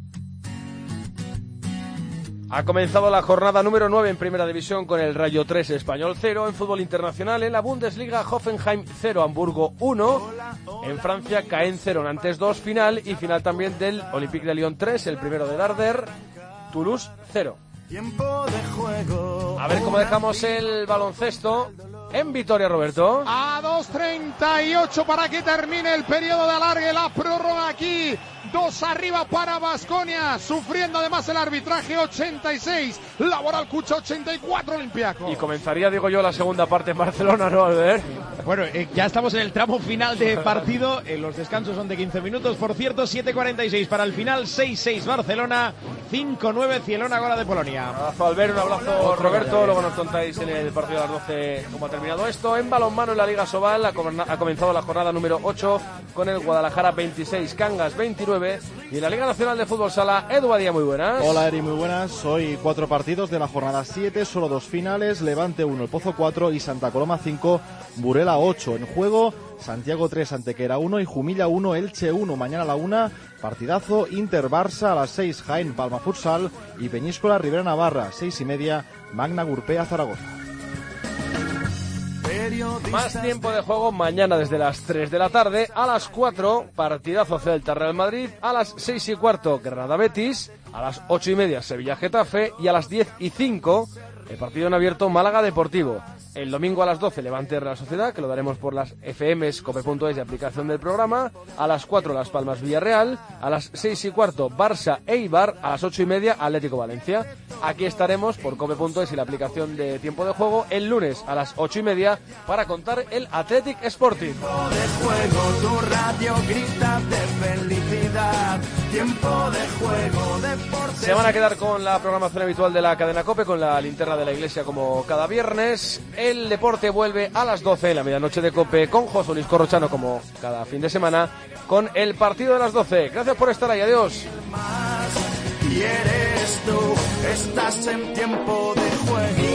Ha comenzado la jornada número nueve en Primera División con el Rayo tres, Español cero. En fútbol internacional, en la Bundesliga, Hoffenheim cero, Hamburgo uno. En Francia, Caen cero, Nantes dos. Final y final también del Olympique de Lyon tres, el primero de Darder, Toulouse cero. A ver cómo dejamos el baloncesto en Vitoria, Roberto. A dos treinta y ocho para que termine el periodo de alargue, la prórroga aquí. Dos arriba para Baskonia, sufriendo además el arbitraje. Ochenta y seis, Laboral Cucha ochenta y cuatro, Olympiacos. Y comenzaría, digo yo, la segunda parte en Barcelona, ¿no, Albert? Bueno, eh, ya estamos en el tramo final de partido. Eh, los descansos son de quince minutos. Por cierto, siete cuarenta y seis para el final. seis seis Barcelona, cinco nueve Cielona, Gola de Polonia. Un abrazo, Albert, un abrazo, Roberto. Luego nos contáis en el partido de las doce cómo ha terminado esto. En balonmano, en la Liga Sobal, ha, ha comenzado la jornada número ocho con el Guadalajara veintiséis, Cangas veintinueve. nueve. Y en la Liga Nacional de Fútbol Sala, Edu Badía, muy buenas. Hola Eri, muy buenas. Hoy cuatro partidos de la jornada siete, solo dos finales, Levante uno, El Pozo cuatro y Santa Coloma cinco, Burela ocho. En juego, Santiago tres, Antequera uno y Jumilla uno, Elche uno. Mañana a la una, partidazo Inter-Barça, a las seis, Jaén Palma Futsal y Peñíscola Rivera Navarra, seis y media, Magna Gurpea Zaragoza. Más tiempo de juego mañana desde las tres de la tarde. A las cuatro, partidazo Celta Real Madrid. A las seis y cuarto, Granada Betis. A las ocho y media, Sevilla Getafe. Y a las diez y cinco, el partido en abierto Málaga Deportivo. El domingo a las doce, Levante Real Sociedad, que lo daremos por las F Ms, cope punto es y aplicación del programa. A las cuatro, Las Palmas Villarreal. A las seis y cuarto, Barça Eibar. A las ocho y media, Atlético Valencia. Aquí estaremos por cope punto es y la aplicación de tiempo de juego el lunes a las ocho y media para contar el Athletic Sporting. Tiempo de juego, tu radio grita de felicidad. Tiempo de juego, deportes. Se van a quedar con la programación habitual de la cadena COPE, con la linterna de la iglesia como cada viernes. El deporte vuelve a las doce en la medianoche de COPE con José Luis Corrochano como cada fin de semana con el partido de las doce. Gracias por estar ahí, adiós. Y eres tú, estás en tiempo de juego.